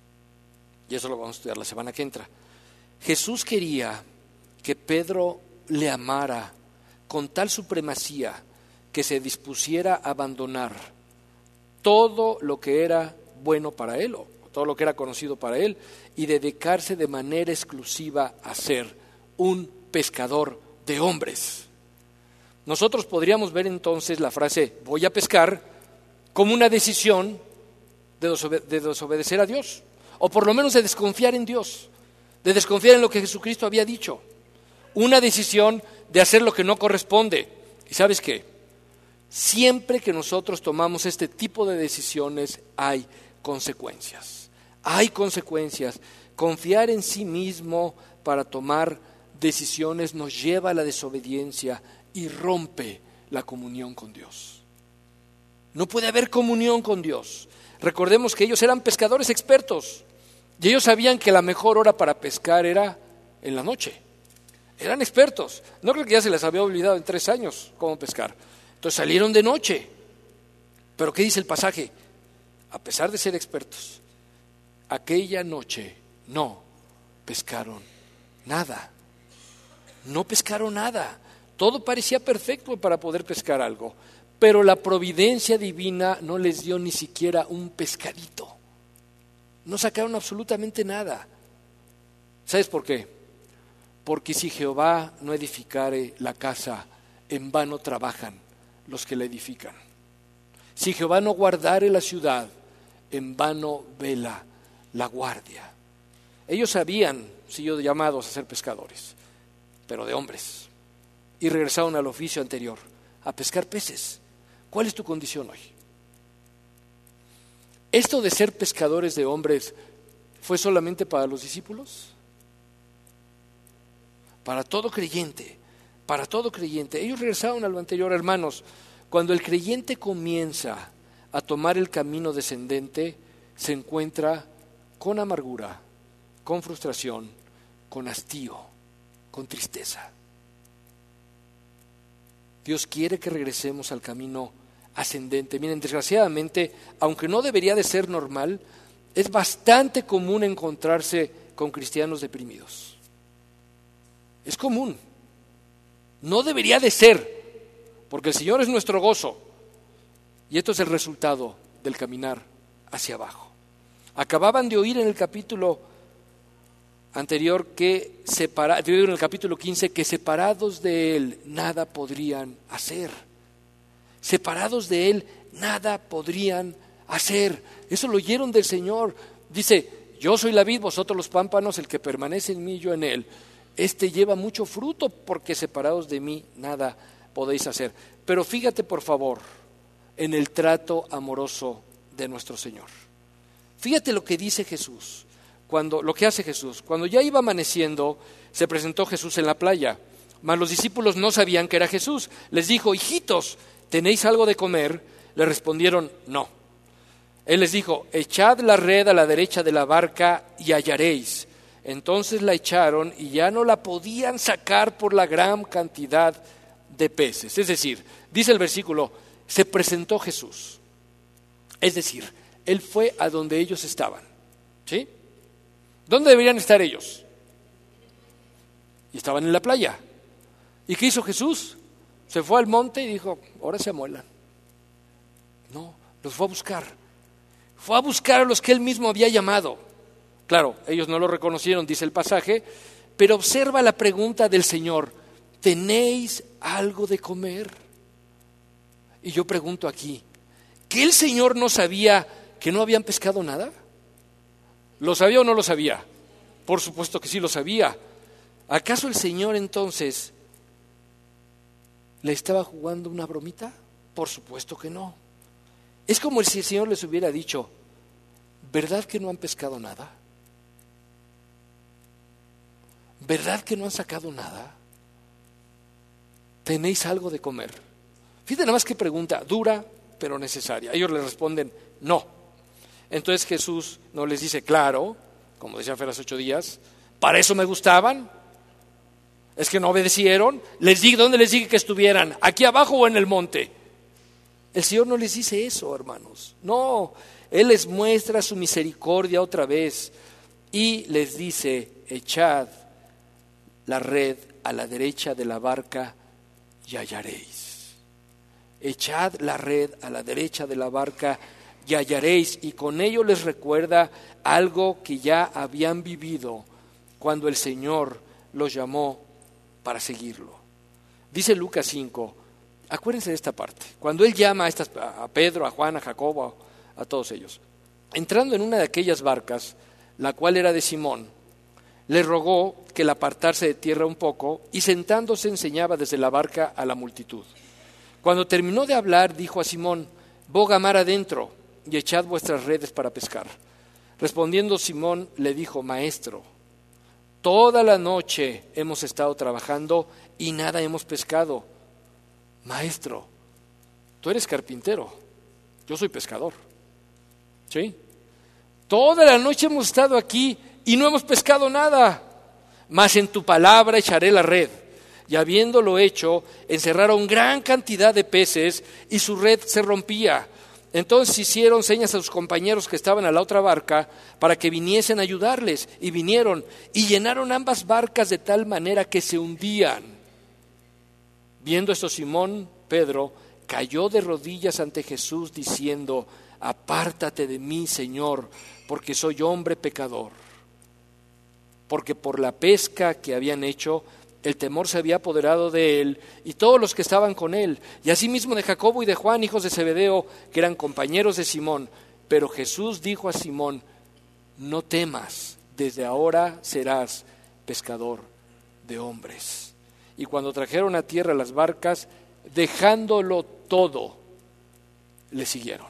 Y eso lo vamos a estudiar la semana que entra. Jesús quería que Pedro le amara con tal supremacía que se dispusiera a abandonar todo lo que era bueno para él, o todo lo que era conocido para él, y dedicarse de manera exclusiva a ser un pescador de hombres. Nosotros podríamos ver entonces la frase voy a pescar como una decisión de desobedecer a Dios, o por lo menos de desconfiar en Dios, de desconfiar en lo que Jesucristo había dicho, una decisión de hacer lo que no corresponde. ¿Y sabes qué? Siempre que nosotros tomamos este tipo de decisiones hay consecuencias. Hay consecuencias. Confiar en sí mismo para tomar decisiones nos lleva a la desobediencia y rompe la comunión con Dios. No puede haber comunión con Dios. Recordemos que ellos eran pescadores expertos y ellos sabían que la mejor hora para pescar era en la noche. Eran expertos. No creo que ya se les había olvidado en 3 años cómo pescar. Entonces salieron de noche. Pero ¿qué dice el pasaje? A pesar de ser expertos, aquella noche no pescaron nada. No pescaron nada. Todo parecía perfecto para poder pescar algo, pero la providencia divina no les dio ni siquiera un pescadito. No sacaron absolutamente nada. ¿Sabes por qué? Porque si Jehová no edificare la casa, en vano trabajan los que la edifican. Si Jehová no guardare la ciudad, en vano vela la guardia. Ellos habían sido llamados a ser pescadores, pero de hombres, y regresaron al oficio anterior, a pescar peces. ¿Cuál es tu condición hoy? ¿Esto de ser pescadores de hombres fue solamente para los discípulos? Para todo creyente, para todo creyente. Ellos regresaron a lo anterior, hermanos. Cuando el creyente comienza a tomar el camino descendente, se encuentra con amargura, con frustración, con hastío, con tristeza. Dios quiere que regresemos al camino ascendente. Miren, desgraciadamente, aunque no debería de ser normal, es bastante común encontrarse con cristianos deprimidos. Es común. No debería de ser, porque el Señor es nuestro gozo. Y esto es el resultado del caminar hacia abajo. Acababan de oír en el capítulo anterior en el capítulo 15, que separados de Él nada podrían hacer. Separados de Él nada podrían hacer. Eso lo oyeron del Señor. Dice: yo soy la vid, vosotros los pámpanos, el que permanece en mí, yo en él. Este lleva mucho fruto, porque separados de mí nada podéis hacer. Pero fíjate, por favor, en el trato amoroso de nuestro Señor. Fíjate lo que dice Jesús. Lo que hace Jesús. Cuando ya iba amaneciendo, se presentó Jesús en la playa, mas los discípulos no sabían que era Jesús. Les dijo: hijitos, ¿tenéis algo de comer? Le respondieron: no. Él les dijo: echad la red a la derecha de la barca y hallaréis. Entonces la echaron y ya no la podían sacar por la gran cantidad de peces. Es decir, dice el versículo, se presentó Jesús. Es decir, Él fue a donde ellos estaban. ¿Sí? ¿Dónde deberían estar ellos? Y estaban en la playa. ¿Y qué hizo Jesús? Se fue al monte y dijo: ahora se amuelan. No, los fue a buscar. Fue a buscar a los que Él mismo había llamado. Claro, ellos no lo reconocieron, dice el pasaje, pero observa la pregunta del Señor: ¿tenéis algo de comer? Y yo pregunto aquí, ¿que el Señor no sabía que no habían pescado nada? ¿Lo sabía o no lo sabía? Por supuesto que sí lo sabía. ¿Acaso el Señor entonces le estaba jugando una bromita? Por supuesto que no. Es como si el Señor les hubiera dicho: ¿verdad que no han pescado nada? ¿Verdad que no han sacado nada? ¿Tenéis algo de comer? Fíjate nada más qué pregunta, dura pero necesaria. Ellos le responden: no. Entonces Jesús no les dice: claro, como decía Fer hace 8 días, ¿para eso me gustaban? ¿Es que no obedecieron? ¿Dónde les dije que estuvieran? ¿Aquí abajo o en el monte? El Señor no les dice eso, hermanos. No, Él les muestra su misericordia otra vez y les dice: echad la red a la derecha de la barca y hallaréis. Echad la red a la derecha de la barca y hallaréis. Y con ello les recuerda algo que ya habían vivido cuando el Señor los llamó para seguirlo. Dice Lucas 5, acuérdense de esta parte, cuando Él llama a Pedro, a Juan, a Jacobo, a todos ellos. Entrando en una de aquellas barcas, la cual era de Simón, le rogó que la apartase de tierra un poco, y sentándose enseñaba desde la barca a la multitud. Cuando terminó de hablar, dijo a Simón: boga mar adentro y echad vuestras redes para pescar. Respondiendo Simón le dijo: Maestro, toda la noche hemos estado trabajando y nada hemos pescado. Maestro, tú eres carpintero, yo soy pescador. ¿Sí? Toda la noche hemos estado aquí y no hemos pescado nada. Mas en tu palabra echaré la red. Y habiéndolo hecho, encerraron gran cantidad de peces y su red se rompía. Entonces hicieron señas a sus compañeros que estaban a la otra barca para que viniesen a ayudarles. Y vinieron y llenaron ambas barcas de tal manera que se hundían. Viendo esto, Simón Pedro cayó de rodillas ante Jesús diciendo: apártate de mí, Señor, porque soy hombre pecador. Porque por la pesca que habían hecho, el temor se había apoderado de él y todos los que estaban con él, y asimismo de Jacobo y de Juan, hijos de Zebedeo, que eran compañeros de Simón. Pero Jesús dijo a Simón: no temas, desde ahora serás pescador de hombres. Y cuando trajeron a tierra las barcas, dejándolo todo, le siguieron.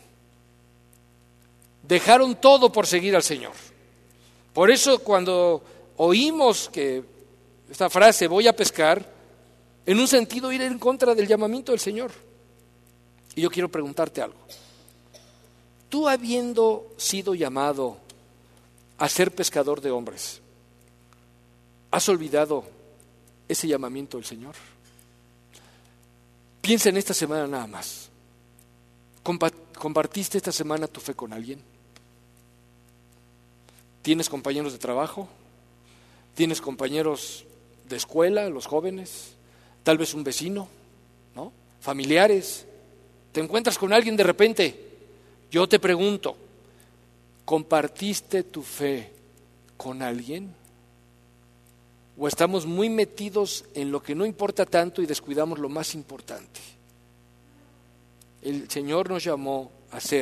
Dejaron todo por seguir al Señor. Por eso cuando oímos que esta frase, voy a pescar, en un sentido ir en contra del llamamiento del Señor. Y yo quiero preguntarte algo. Tú, habiendo sido llamado a ser pescador de hombres, ¿has olvidado ese llamamiento del Señor? Piensa en esta semana nada más. ¿Compartiste esta semana tu fe con alguien? ¿Tienes compañeros de trabajo? ¿Tienes compañeros de escuela, los jóvenes? Tal vez un vecino, ¿no? Familiares. ¿Te encuentras con alguien de repente? Yo te pregunto, ¿compartiste tu fe con alguien? ¿O estamos muy metidos en lo que no importa tanto y descuidamos lo más importante? El Señor nos llamó a ser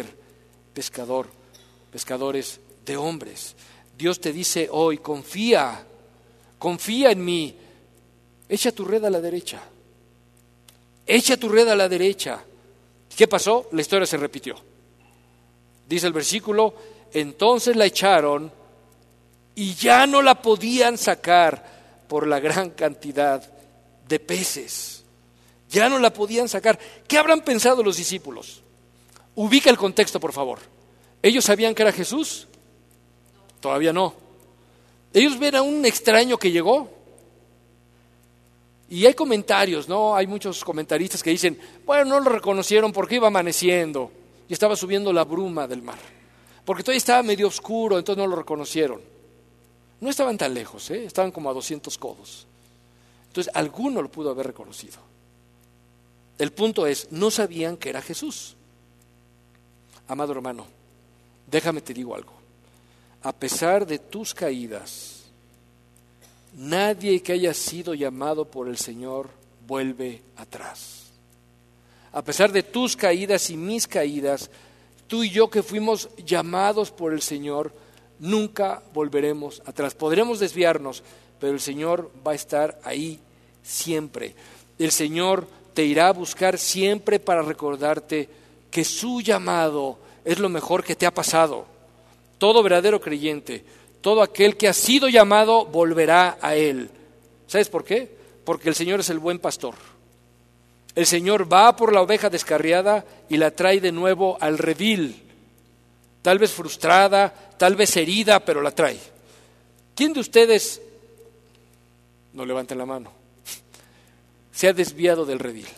pescadores de hombres. Dios te dice hoy: confía en mí. Echa tu red a la derecha. Echa tu red a la derecha. ¿Qué pasó? La historia se repitió. Dice el versículo: entonces la echaron y ya no la podían sacar por la gran cantidad de peces. Ya no la podían sacar. ¿Qué habrán pensado los discípulos? Ubica el contexto, por favor. ¿Ellos sabían que era Jesús? Todavía no. Ellos ven a un extraño que llegó. Y hay comentarios, ¿no? Hay muchos comentaristas que dicen, bueno, no lo reconocieron porque iba amaneciendo y estaba subiendo la bruma del mar. Porque todavía estaba medio oscuro, entonces no lo reconocieron. No estaban tan lejos, estaban como a 200 codos. Entonces, alguno lo pudo haber reconocido. El punto es, no sabían que era Jesús. Amado hermano, déjame te digo algo. A pesar de tus caídas, nadie que haya sido llamado por el Señor vuelve atrás. A pesar de tus caídas y mis caídas, tú y yo que fuimos llamados por el Señor, nunca volveremos atrás. Podremos desviarnos, pero el Señor va a estar ahí siempre. El Señor te irá a buscar siempre para recordarte que su llamado es lo mejor que te ha pasado. Todo verdadero creyente, todo aquel que ha sido llamado, volverá a Él. ¿Sabes por qué? Porque el Señor es el buen pastor. El Señor va por la oveja descarriada y la trae de nuevo al redil. Tal vez frustrada, tal vez herida, pero la trae. ¿Quién de ustedes, no levanten la mano, se ha desviado del redil?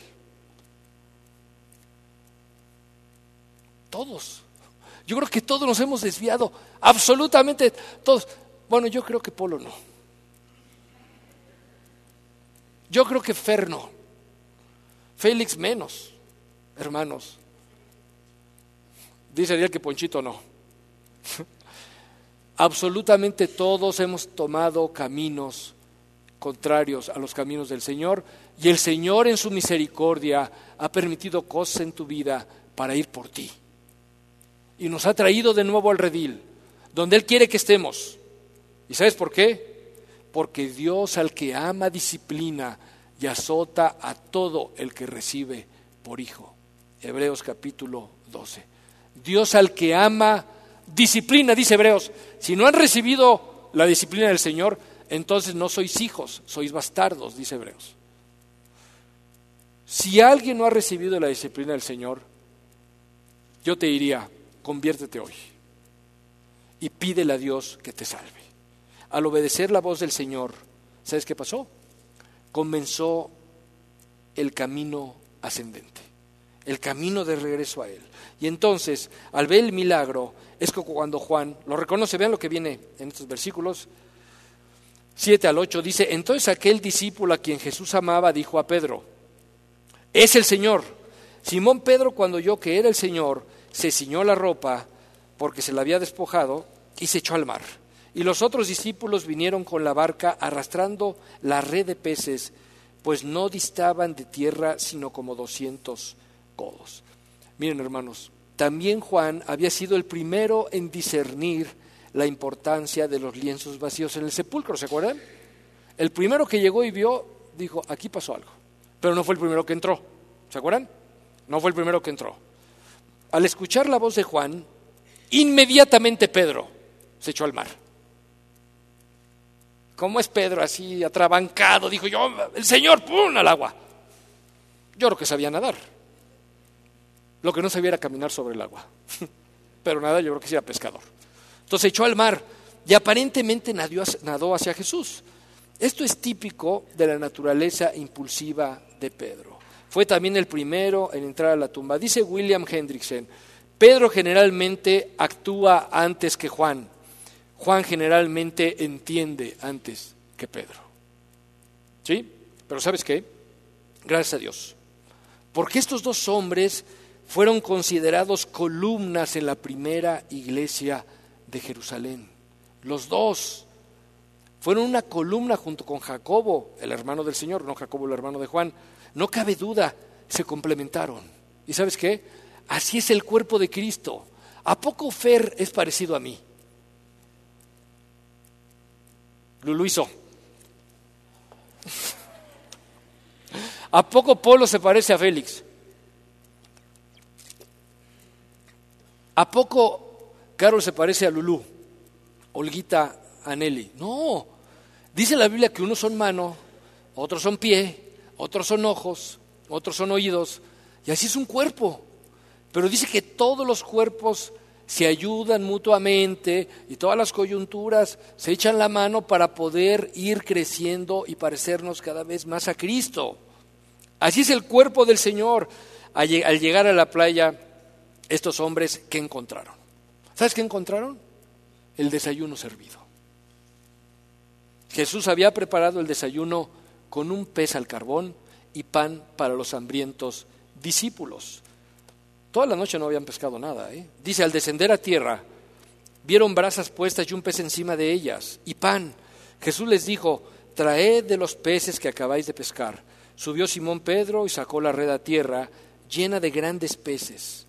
Todos. Yo creo que todos nos hemos desviado, absolutamente todos. Bueno, yo creo que Polo no. Yo creo que Fer no. Félix menos, hermanos. Dice Ariel que Ponchito no. Absolutamente todos hemos tomado caminos contrarios a los caminos del Señor, y el Señor en su misericordia ha permitido cosas en tu vida para ir por ti. Y nos ha traído de nuevo al redil, donde Él quiere que estemos. ¿Y sabes por qué? Porque Dios al que ama disciplina y azota a todo el que recibe por hijo. Hebreos capítulo 12. Dios al que ama disciplina, dice Hebreos. Si no han recibido la disciplina del Señor, entonces no sois hijos, sois bastardos, dice Hebreos. Si alguien no ha recibido la disciplina del Señor, yo te diría, conviértete hoy y pídele a Dios que te salve. Al obedecer la voz del Señor, ¿sabes qué pasó? Comenzó el camino ascendente, el camino de regreso a Él. Y entonces, al ver el milagro, es que cuando Juan lo reconoce, vean lo que viene en estos versículos 7 al 8, dice, entonces aquel discípulo a quien Jesús amaba dijo a Pedro, es el Señor. Simón Pedro, cuando oyó que era el Señor, se ciñó la ropa porque se la había despojado y se echó al mar. Y los otros discípulos vinieron con la barca arrastrando la red de peces, pues no distaban de tierra sino como 200 codos. Miren, hermanos, también Juan había sido el primero en discernir la importancia de los lienzos vacíos en el sepulcro, ¿se acuerdan? El primero que llegó y vio, dijo, aquí pasó algo, pero no fue el primero que entró, ¿se acuerdan? No fue el primero que entró. Al escuchar la voz de Juan, inmediatamente Pedro se echó al mar. ¿Cómo es Pedro así atrabancado? Dijo yo, el Señor, ¡pum!, al agua. Yo creo que sabía nadar. Lo que no sabía era caminar sobre el agua. Pero nada, yo creo que sí era pescador. Entonces se echó al mar y aparentemente nadó hacia Jesús. Esto es típico de la naturaleza impulsiva de Pedro. Fue también el primero en entrar a la tumba. Dice William Hendrickson, Pedro generalmente actúa antes que Juan. Juan generalmente entiende antes que Pedro. ¿Sí? Pero ¿sabes qué? Gracias a Dios. Porque estos dos hombres fueron considerados columnas en la primera iglesia de Jerusalén. Los dos fueron una columna junto con Jacobo, el hermano del Señor, no Jacobo el hermano de Juan. No cabe duda, se complementaron. ¿Y sabes qué? Así es el cuerpo de Cristo. ¿A poco Fer es parecido a mí? Lulú hizo. ¿A poco Polo se parece a Félix? ¿A poco Carol se parece a Lulú? Olguita a Nelly. No, dice la Biblia que unos son mano, otros son pie, otros son ojos, otros son oídos, y así es un cuerpo. Pero dice que todos los cuerpos se ayudan mutuamente y todas las coyunturas se echan la mano para poder ir creciendo y parecernos cada vez más a Cristo. Así es el cuerpo del Señor. Al llegar a la playa, estos hombres, ¿qué encontraron? ¿Sabes qué encontraron? El desayuno servido. Jesús había preparado el desayuno con un pez al carbón y pan para los hambrientos discípulos. Toda la noche no habían pescado nada, Dice, al descender a tierra, vieron brasas puestas y un pez encima de ellas, y pan. Jesús les dijo, traed de los peces que acabáis de pescar. Subió Simón Pedro y sacó la red a tierra, llena de grandes peces,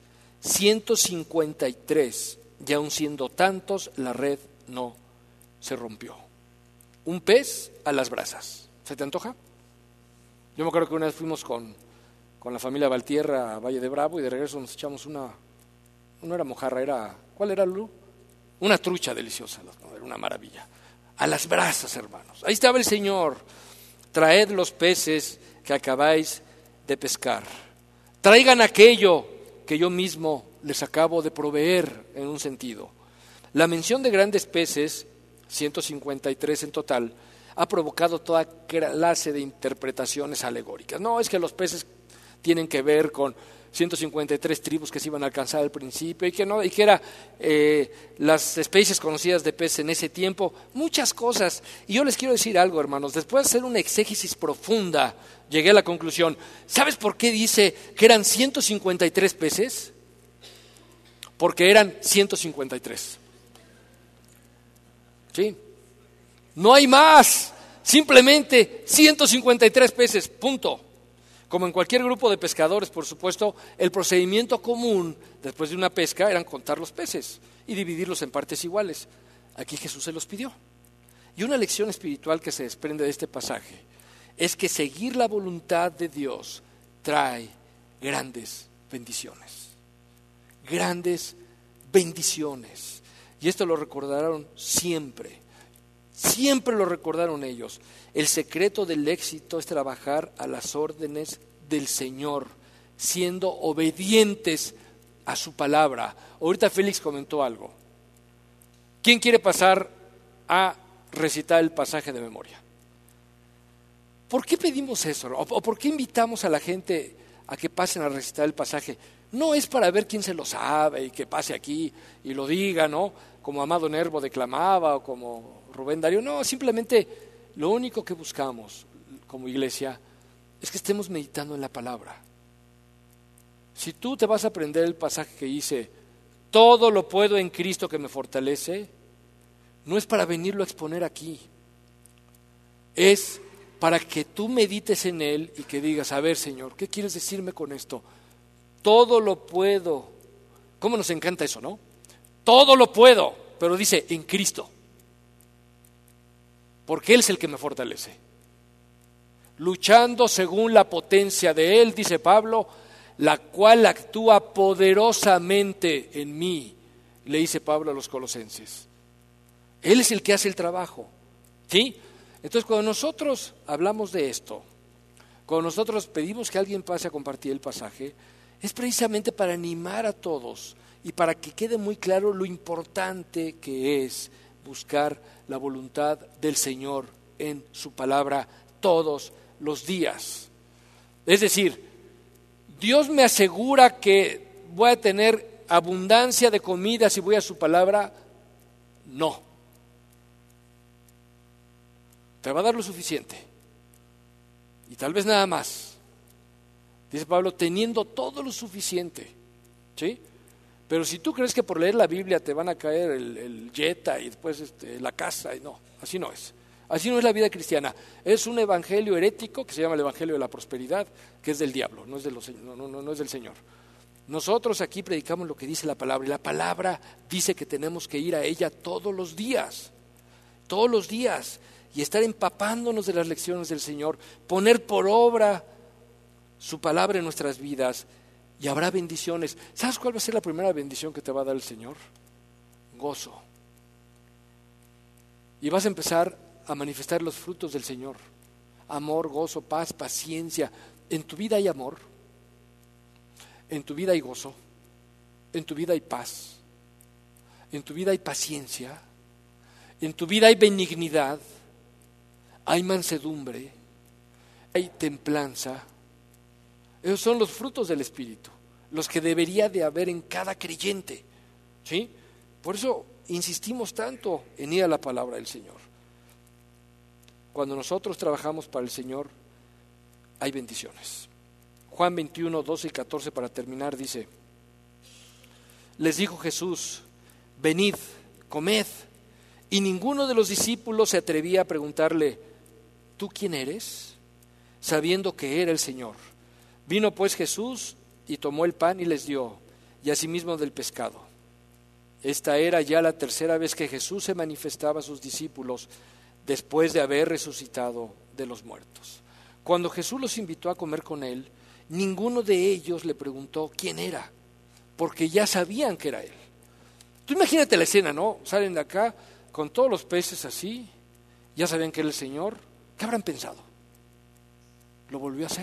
153, y aun siendo tantos, la red no se rompió. Un pez a las brasas. ¿Se te antoja? Yo me acuerdo que una vez fuimos con la familia Valtierra a Valle de Bravo y de regreso nos echamos no era mojarra, ¿cuál era, Lulu? Una trucha deliciosa, era una maravilla. A las brasas, hermanos. Ahí estaba el Señor. Traed los peces que acabáis de pescar. Traigan aquello que yo mismo les acabo de proveer, en un sentido. La mención de grandes peces, 153 en total, ha provocado toda clase de interpretaciones alegóricas. No, es que los peces tienen que ver con 153 tribus que se iban a alcanzar al principio y que no, y que era las especies conocidas de pez en ese tiempo, muchas cosas. Y yo les quiero decir algo, hermanos, después de hacer una exégesis profunda, llegué a la conclusión. ¿Sabes por qué dice que eran 153 peces? Porque eran 153. ¿Sí? No hay más, simplemente 153 peces, punto. Como en cualquier grupo de pescadores, por supuesto, el procedimiento común después de una pesca era contar los peces y dividirlos en partes iguales. Aquí Jesús se los pidió. Y una lección espiritual que se desprende de este pasaje es que seguir la voluntad de Dios trae grandes bendiciones. Grandes bendiciones. Y esto lo recordaron siempre. Siempre lo recordaron ellos. El secreto del éxito es trabajar a las órdenes del Señor, siendo obedientes a su palabra. Ahorita Félix comentó algo. ¿Quién quiere pasar a recitar el pasaje de memoria? ¿Por qué pedimos eso? ¿O por qué invitamos a la gente a que pasen a recitar el pasaje? No es para ver quién se lo sabe y que pase aquí y lo diga, ¿no? Como Amado Nervo declamaba o como Rubén Darío. No, simplemente lo único que buscamos como iglesia es que estemos meditando en la palabra. Si tú te vas a aprender el pasaje que dice, todo lo puedo en Cristo que me fortalece, no es para venirlo a exponer aquí. Es para que tú medites en él y que digas, a ver, Señor, ¿qué quieres decirme con esto? Todo lo puedo. ¿Cómo nos encanta eso, no? Todo lo puedo, pero dice, en Cristo. Porque Él es el que me fortalece. Luchando según la potencia de Él, dice Pablo, la cual actúa poderosamente en mí, le dice Pablo a los colosenses. Él es el que hace el trabajo, ¿sí? Entonces, cuando nosotros hablamos de esto, cuando nosotros pedimos que alguien pase a compartir el pasaje, es precisamente para animar a todos y para que quede muy claro lo importante que es buscar la voluntad del Señor en su palabra todos los días. Es decir, Dios me asegura que voy a tener abundancia de comida si voy a su palabra. No. Te va a dar lo suficiente. Y tal vez nada más. Dice Pablo, teniendo todo lo suficiente. ¿Sí? Pero si tú crees que por leer la Biblia te van a caer el Jetta y después la casa, no, así no es. Así no es la vida cristiana. Es un evangelio herético que se llama el evangelio de la prosperidad, que es del diablo, no es del Señor. Nosotros aquí predicamos lo que dice la palabra, y la palabra dice que tenemos que ir a ella todos los días, y estar empapándonos de las lecciones del Señor, poner por obra su palabra en nuestras vidas, y habrá bendiciones. ¿Sabes cuál va a ser la primera bendición que te va a dar el Señor? Gozo. Y vas a empezar a manifestar los frutos del Señor. Amor, gozo, paz, paciencia. En tu vida hay amor, en tu vida hay gozo, en tu vida hay paz, en tu vida hay paciencia, en tu vida hay benignidad, hay mansedumbre, hay templanza. Esos son los frutos del Espíritu, los que debería de haber en cada creyente, ¿sí? Por eso insistimos tanto en ir a la palabra del Señor. Cuando nosotros trabajamos para el Señor, hay bendiciones. Juan 21, 12 y 14 para terminar dice: les dijo Jesús, venid, comed. Y ninguno de los discípulos se atrevía a preguntarle, ¿tú quién eres? Sabiendo que era el Señor. Vino pues Jesús y tomó el pan y les dio, y asimismo del pescado. Esta era ya la tercera vez que Jesús se manifestaba a sus discípulos después de haber resucitado de los muertos. Cuando Jesús los invitó a comer con él, ninguno de ellos le preguntó quién era, porque ya sabían que era él. Tú imagínate la escena, ¿no? Salen de acá con todos los peces así, ya sabían que era el Señor. ¿Qué habrán pensado? Lo volvió a hacer.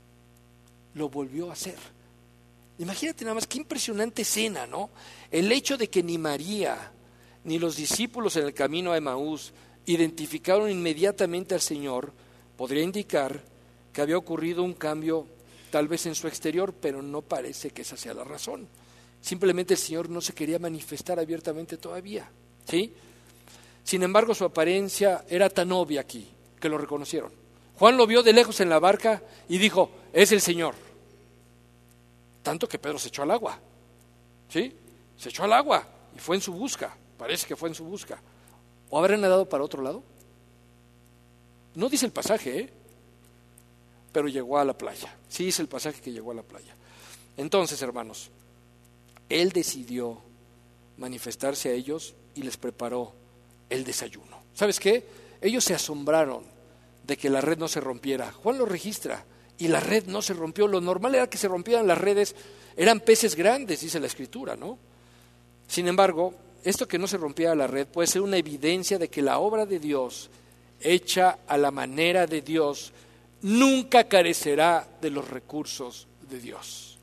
Lo volvió a hacer. Imagínate nada más, qué impresionante escena, ¿no? El hecho de que ni María ni los discípulos en el camino a Emaús identificaron inmediatamente al Señor podría indicar que había ocurrido un cambio tal vez en su exterior, pero no parece que esa sea la razón. Simplemente el Señor no se quería manifestar abiertamente todavía, ¿sí? Sin embargo, su apariencia era tan obvia aquí que lo reconocieron. Juan lo vio de lejos en la barca y dijo, es el Señor. Tanto que Pedro se echó al agua, ¿sí? Se echó al agua y fue en su busca, parece que fue en su busca. ¿O habrá nadado para otro lado? No dice el pasaje, pero llegó a la playa. Sí dice el pasaje que llegó a la playa. Entonces, hermanos, Él decidió manifestarse a ellos y les preparó el desayuno. ¿Sabes qué? Ellos se asombraron de que la red no se rompiera. Juan lo registra y la red no se rompió. Lo normal era que se rompieran las redes, eran peces grandes, dice la Escritura, ¿no? Sin embargo, esto que no se rompiera la red puede ser una evidencia de que la obra de Dios, hecha a la manera de Dios, nunca carecerá de los recursos de Dios.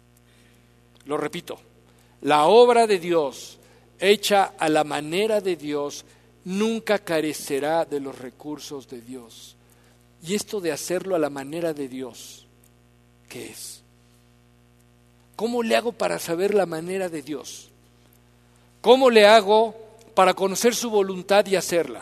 Lo repito, la obra de Dios, hecha a la manera de Dios, nunca carecerá de los recursos de Dios. Y esto de hacerlo a la manera de Dios, ¿qué es? ¿Cómo le hago para saber la manera de Dios? ¿Cómo le hago para conocer su voluntad y hacerla?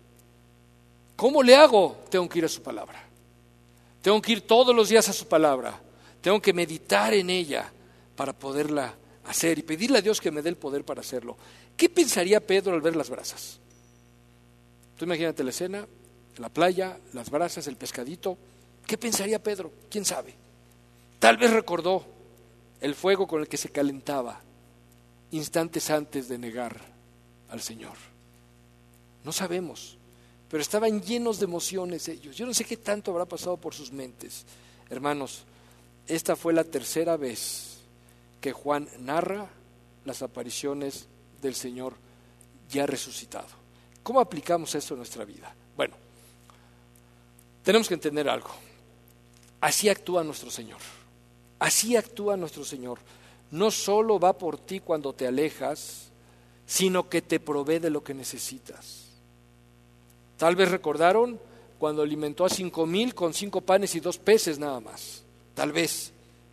¿Cómo le hago? Tengo que ir a su palabra. Tengo que ir todos los días a su palabra. Tengo que meditar en ella para poderla hacer y pedirle a Dios que me dé el poder para hacerlo. ¿Qué pensaría Pedro al ver las brasas? Tú imagínate la escena, la playa, las brasas, el pescadito. ¿Qué pensaría Pedro? ¿Quién sabe? Tal vez recordó el fuego con el que se calentaba instantes antes de negar al Señor. No sabemos, pero estaban llenos de emociones ellos. Yo no sé qué tanto habrá pasado por sus mentes. Hermanos, esta fue la tercera vez que Juan narra las apariciones del Señor ya resucitado. ¿Cómo aplicamos esto en nuestra vida? Bueno, tenemos que entender algo. Así actúa nuestro Señor. Así actúa nuestro Señor. No solo va por ti cuando te alejas, sino que te provee de lo que necesitas. Tal vez recordaron cuando alimentó a 5,000 con 5 panes y 2 peces nada más. Tal vez.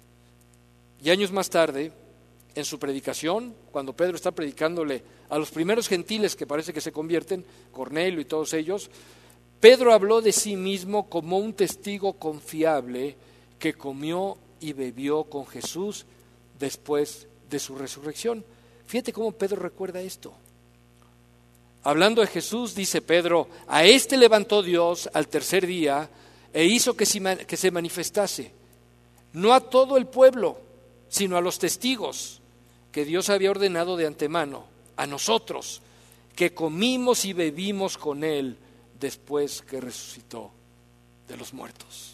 Y años más tarde, en su predicación, cuando Pedro está predicándole a los primeros gentiles que parece que se convierten, Cornelio y todos ellos, Pedro habló de sí mismo como un testigo confiable que comió y bebió con Jesús después de su resurrección. Fíjate cómo Pedro recuerda esto. Hablando de Jesús, dice Pedro, a éste levantó Dios al tercer día e hizo que se manifestase, no a todo el pueblo, sino a los testigos que Dios había ordenado de antemano, a nosotros, que comimos y bebimos con Él después que resucitó de los muertos.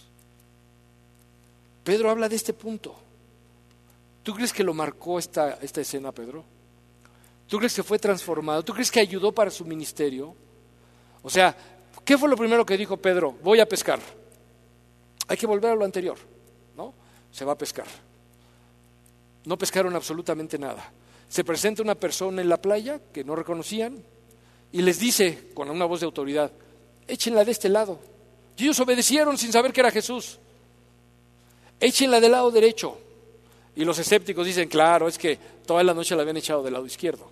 Pedro habla de este punto. ¿Tú crees que lo marcó esta escena, Pedro? ¿Tú crees que fue transformado? ¿Tú crees que ayudó para su ministerio? O sea, ¿qué fue lo primero que dijo Pedro? Voy a pescar. Hay que volver a lo anterior, ¿no? Se va a pescar. No pescaron absolutamente nada. se presenta una persona en la playa que no reconocían y les dice con una voz de autoridad: échenla de este lado. Y ellos obedecieron sin saber que era Jesús. Échenla del lado derecho. Y los escépticos dicen: claro, es que toda la noche la habían echado del lado izquierdo.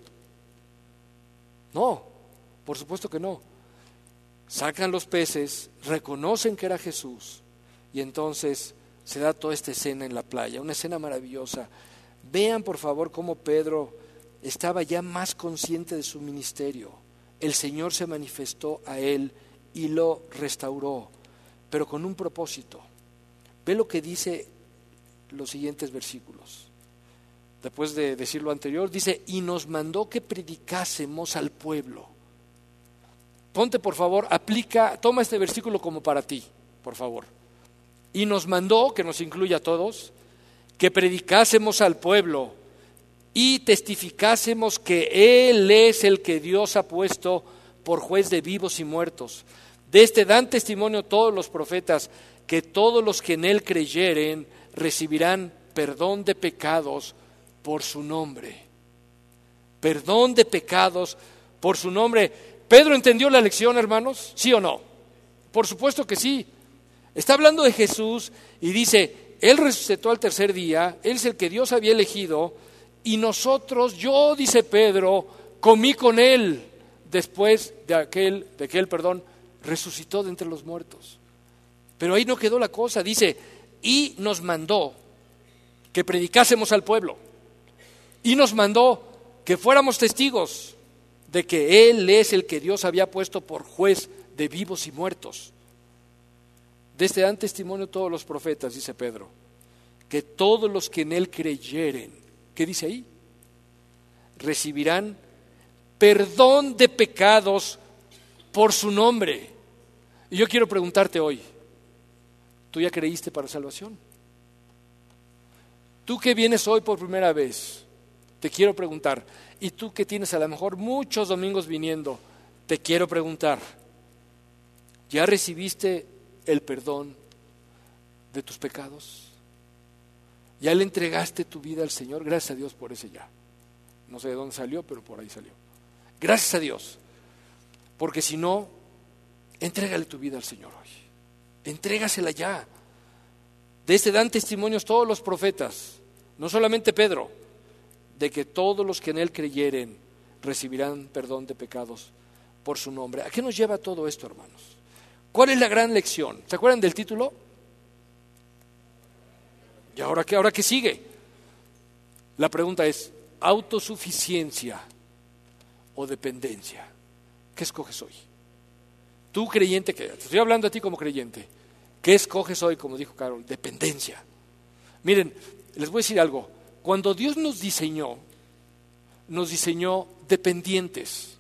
No, por supuesto que no. Sacan los peces, reconocen que era Jesús, y entonces se da toda esta escena en la playa, una escena maravillosa. Vean por favor cómo Pedro estaba ya más consciente de su ministerio. El Señor se manifestó a él y lo restauró, pero con un propósito. Ve lo que dice los siguientes versículos. Después de decir lo anterior, dice: y nos mandó que predicásemos al pueblo. Ponte por favor, toma este versículo como para ti, por favor. Y nos mandó, que nos incluye a todos, que predicásemos al pueblo y testificásemos que Él es el que Dios ha puesto por juez de vivos y muertos. De este dan testimonio todos los profetas, que todos los que en Él creyeren recibirán perdón de pecados por su nombre. Perdón de pecados por su nombre. ¿Pedro entendió la lección, hermanos? ¿Sí o no? Por supuesto que sí. Está hablando de Jesús y dice: Él resucitó al tercer día, Él es el que Dios había elegido, y nosotros, yo, dice Pedro, comí con Él después de que Él, resucitó de entre los muertos. Pero ahí no quedó la cosa, dice: y nos mandó que predicásemos al pueblo, y nos mandó que fuéramos testigos de que Él es el que Dios había puesto por juez de vivos y muertos. De este dan testimonio todos los profetas, dice Pedro, que todos los que en Él creyeren, ¿qué dice ahí? Recibirán perdón de pecados por su nombre. Y yo quiero preguntarte hoy: ¿tú ya creíste para salvación? Tú que vienes hoy por primera vez, te quiero preguntar, y tú que tienes a lo mejor muchos domingos viniendo, te quiero preguntar: ¿ya recibiste el perdón de tus pecados? ¿Ya le entregaste tu vida al Señor? Gracias a Dios por ese ya. No sé de dónde salió, pero por ahí salió. Gracias a Dios. Porque si no, entrégale tu vida al Señor hoy. Entrégasela ya. De este dan testimonios todos los profetas, no solamente Pedro, de que todos los que en Él creyeren recibirán perdón de pecados por su nombre. ¿A qué nos lleva todo esto, hermanos? ¿Cuál es la gran lección? ¿Se acuerdan del título? ¿Y ahora qué sigue? La pregunta es: ¿autosuficiencia o dependencia? ¿Qué escoges hoy? Tú creyente, que te estoy hablando a ti como creyente, ¿qué escoges hoy? Como dijo Carol, dependencia. Miren, les voy a decir algo. Cuando Dios nos diseñó dependientes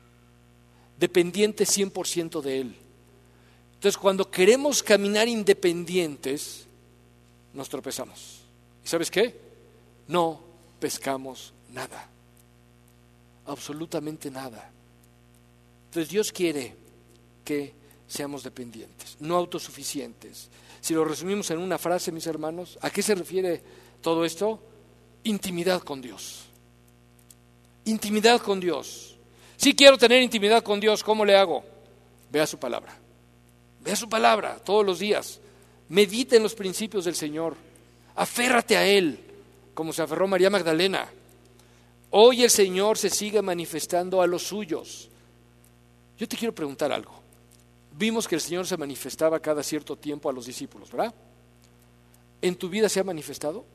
100% de Él. Entonces, cuando queremos caminar independientes, nos tropezamos. ¿Y sabes qué? No pescamos nada, absolutamente nada. Entonces, Dios quiere que seamos dependientes, no autosuficientes. Si lo resumimos en una frase, mis hermanos, ¿a qué se refiere todo esto? Intimidad con Dios. Intimidad con Dios. Si quiero tener intimidad con Dios, ¿cómo le hago? Vea su palabra. Vea su palabra todos los días. Medita en los principios del Señor. Aférrate a Él, como se aferró María Magdalena. Hoy el Señor se sigue manifestando a los suyos. Yo te quiero preguntar algo. Vimos que el Señor se manifestaba cada cierto tiempo a los discípulos, ¿verdad? ¿En tu vida se ha manifestado?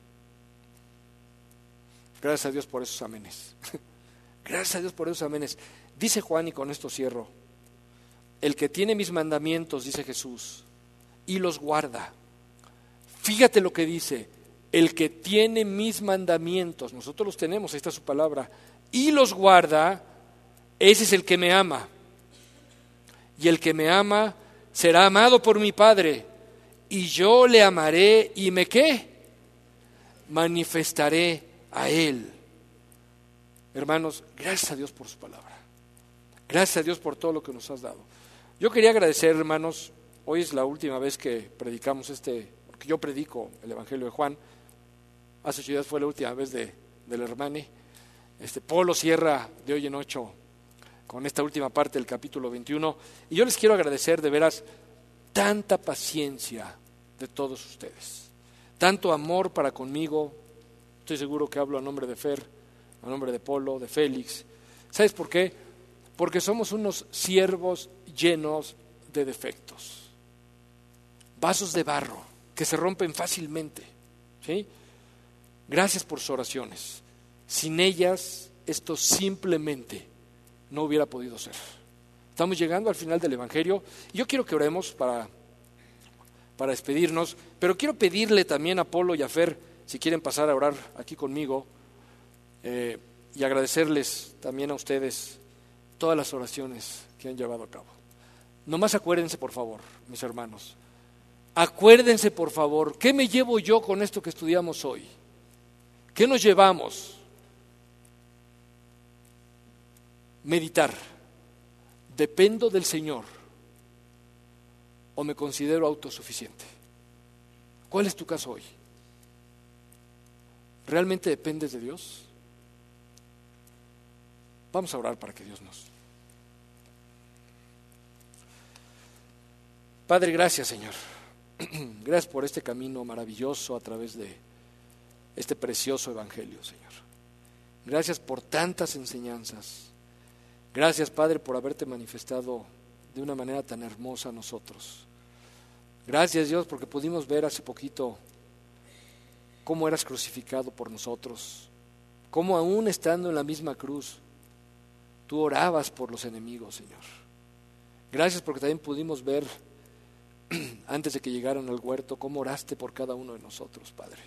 Gracias a Dios por esos amenes. Gracias a Dios por esos amenes. Dice Juan, y con esto cierro: el que tiene mis mandamientos, dice Jesús, y los guarda. Fíjate lo que dice: el que tiene mis mandamientos, nosotros los tenemos, ahí está su palabra, y los guarda, ese es el que me ama. Y el que me ama será amado por mi Padre, y yo le amaré y ¿qué? Manifestaré a Él. Hermanos, gracias a Dios por su palabra. Gracias a Dios por todo lo que nos has dado. Yo quería agradecer, hermanos, hoy es la última vez que predicamos porque yo predico el Evangelio de Juan. Hace 8 días fue la última vez del hermano. Polo cierra de hoy en 8 con esta última parte del capítulo 21. Y yo les quiero agradecer de veras tanta paciencia de todos ustedes, tanto amor para conmigo. Estoy seguro que hablo a nombre de Fer, a nombre de Polo, de Félix. ¿Sabes por qué? Porque somos unos siervos llenos de defectos, vasos de barro que se rompen fácilmente, ¿sí? Gracias por sus oraciones. Sin ellas, esto simplemente no hubiera podido ser. Estamos llegando al final del Evangelio y yo quiero que oremos para despedirnos, pero quiero pedirle también a Polo y a Fer, si quieren pasar a orar aquí conmigo, y agradecerles también a ustedes todas las oraciones que han llevado a cabo. Nomás acuérdense, por favor, mis hermanos, acuérdense, por favor, ¿qué me llevo yo con esto que estudiamos hoy? ¿Qué nos llevamos? Meditar. ¿Dependo del Señor o me considero autosuficiente? ¿Cuál es tu caso hoy? ¿Realmente dependes de Dios? Vamos a orar para que Dios nos... Padre, gracias, Señor. Gracias por este camino maravilloso a través de este precioso Evangelio, Señor. Gracias por tantas enseñanzas. Gracias, Padre, por haberte manifestado de una manera tan hermosa a nosotros. Gracias, Dios, porque pudimos ver hace poquito cómo eras crucificado por nosotros, cómo aún estando en la misma cruz, tú orabas por los enemigos, Señor. Gracias porque también pudimos ver, antes de que llegaran al huerto, cómo oraste por cada uno de nosotros, Padre.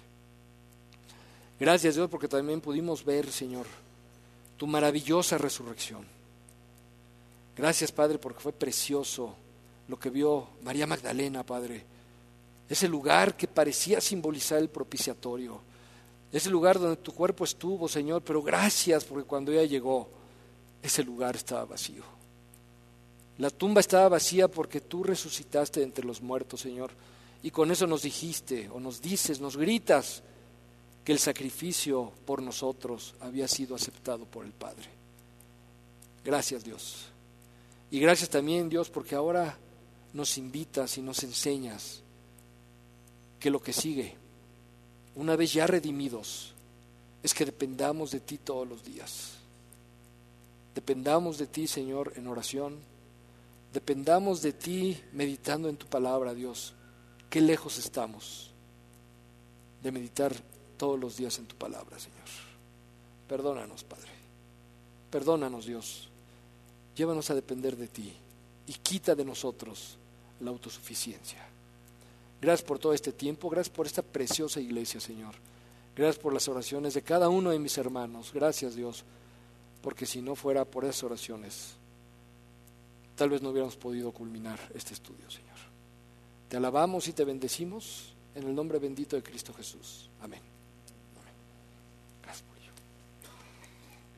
Gracias, Dios, porque también pudimos ver, Señor, tu maravillosa resurrección. Gracias, Padre, porque fue precioso lo que vio María Magdalena, Padre. Ese lugar que parecía simbolizar el propiciatorio, ese lugar donde tu cuerpo estuvo, Señor, pero gracias porque cuando ella llegó, ese lugar estaba vacío. La tumba estaba vacía porque tú resucitaste de entre los muertos, Señor, y con eso nos dijiste, o nos dices, nos gritas, que el sacrificio por nosotros había sido aceptado por el Padre. Gracias, Dios. Y gracias también, Dios, porque ahora nos invitas y nos enseñas que lo que sigue, una vez ya redimidos, es que dependamos de ti todos los días. Dependamos de ti, Señor, en oración. Dependamos de ti meditando en tu palabra, Dios. Qué lejos estamos de meditar todos los días en tu palabra, Señor. Perdónanos, Padre. Perdónanos, Dios. Llévanos a depender de ti y quita de nosotros la autosuficiencia. Gracias por todo este tiempo, gracias por esta preciosa iglesia, Señor. Gracias por las oraciones de cada uno de mis hermanos. Gracias, Dios, porque si no fuera por esas oraciones, tal vez no hubiéramos podido culminar este estudio, Señor. Te alabamos y te bendecimos en el nombre bendito de Cristo Jesús. Amén.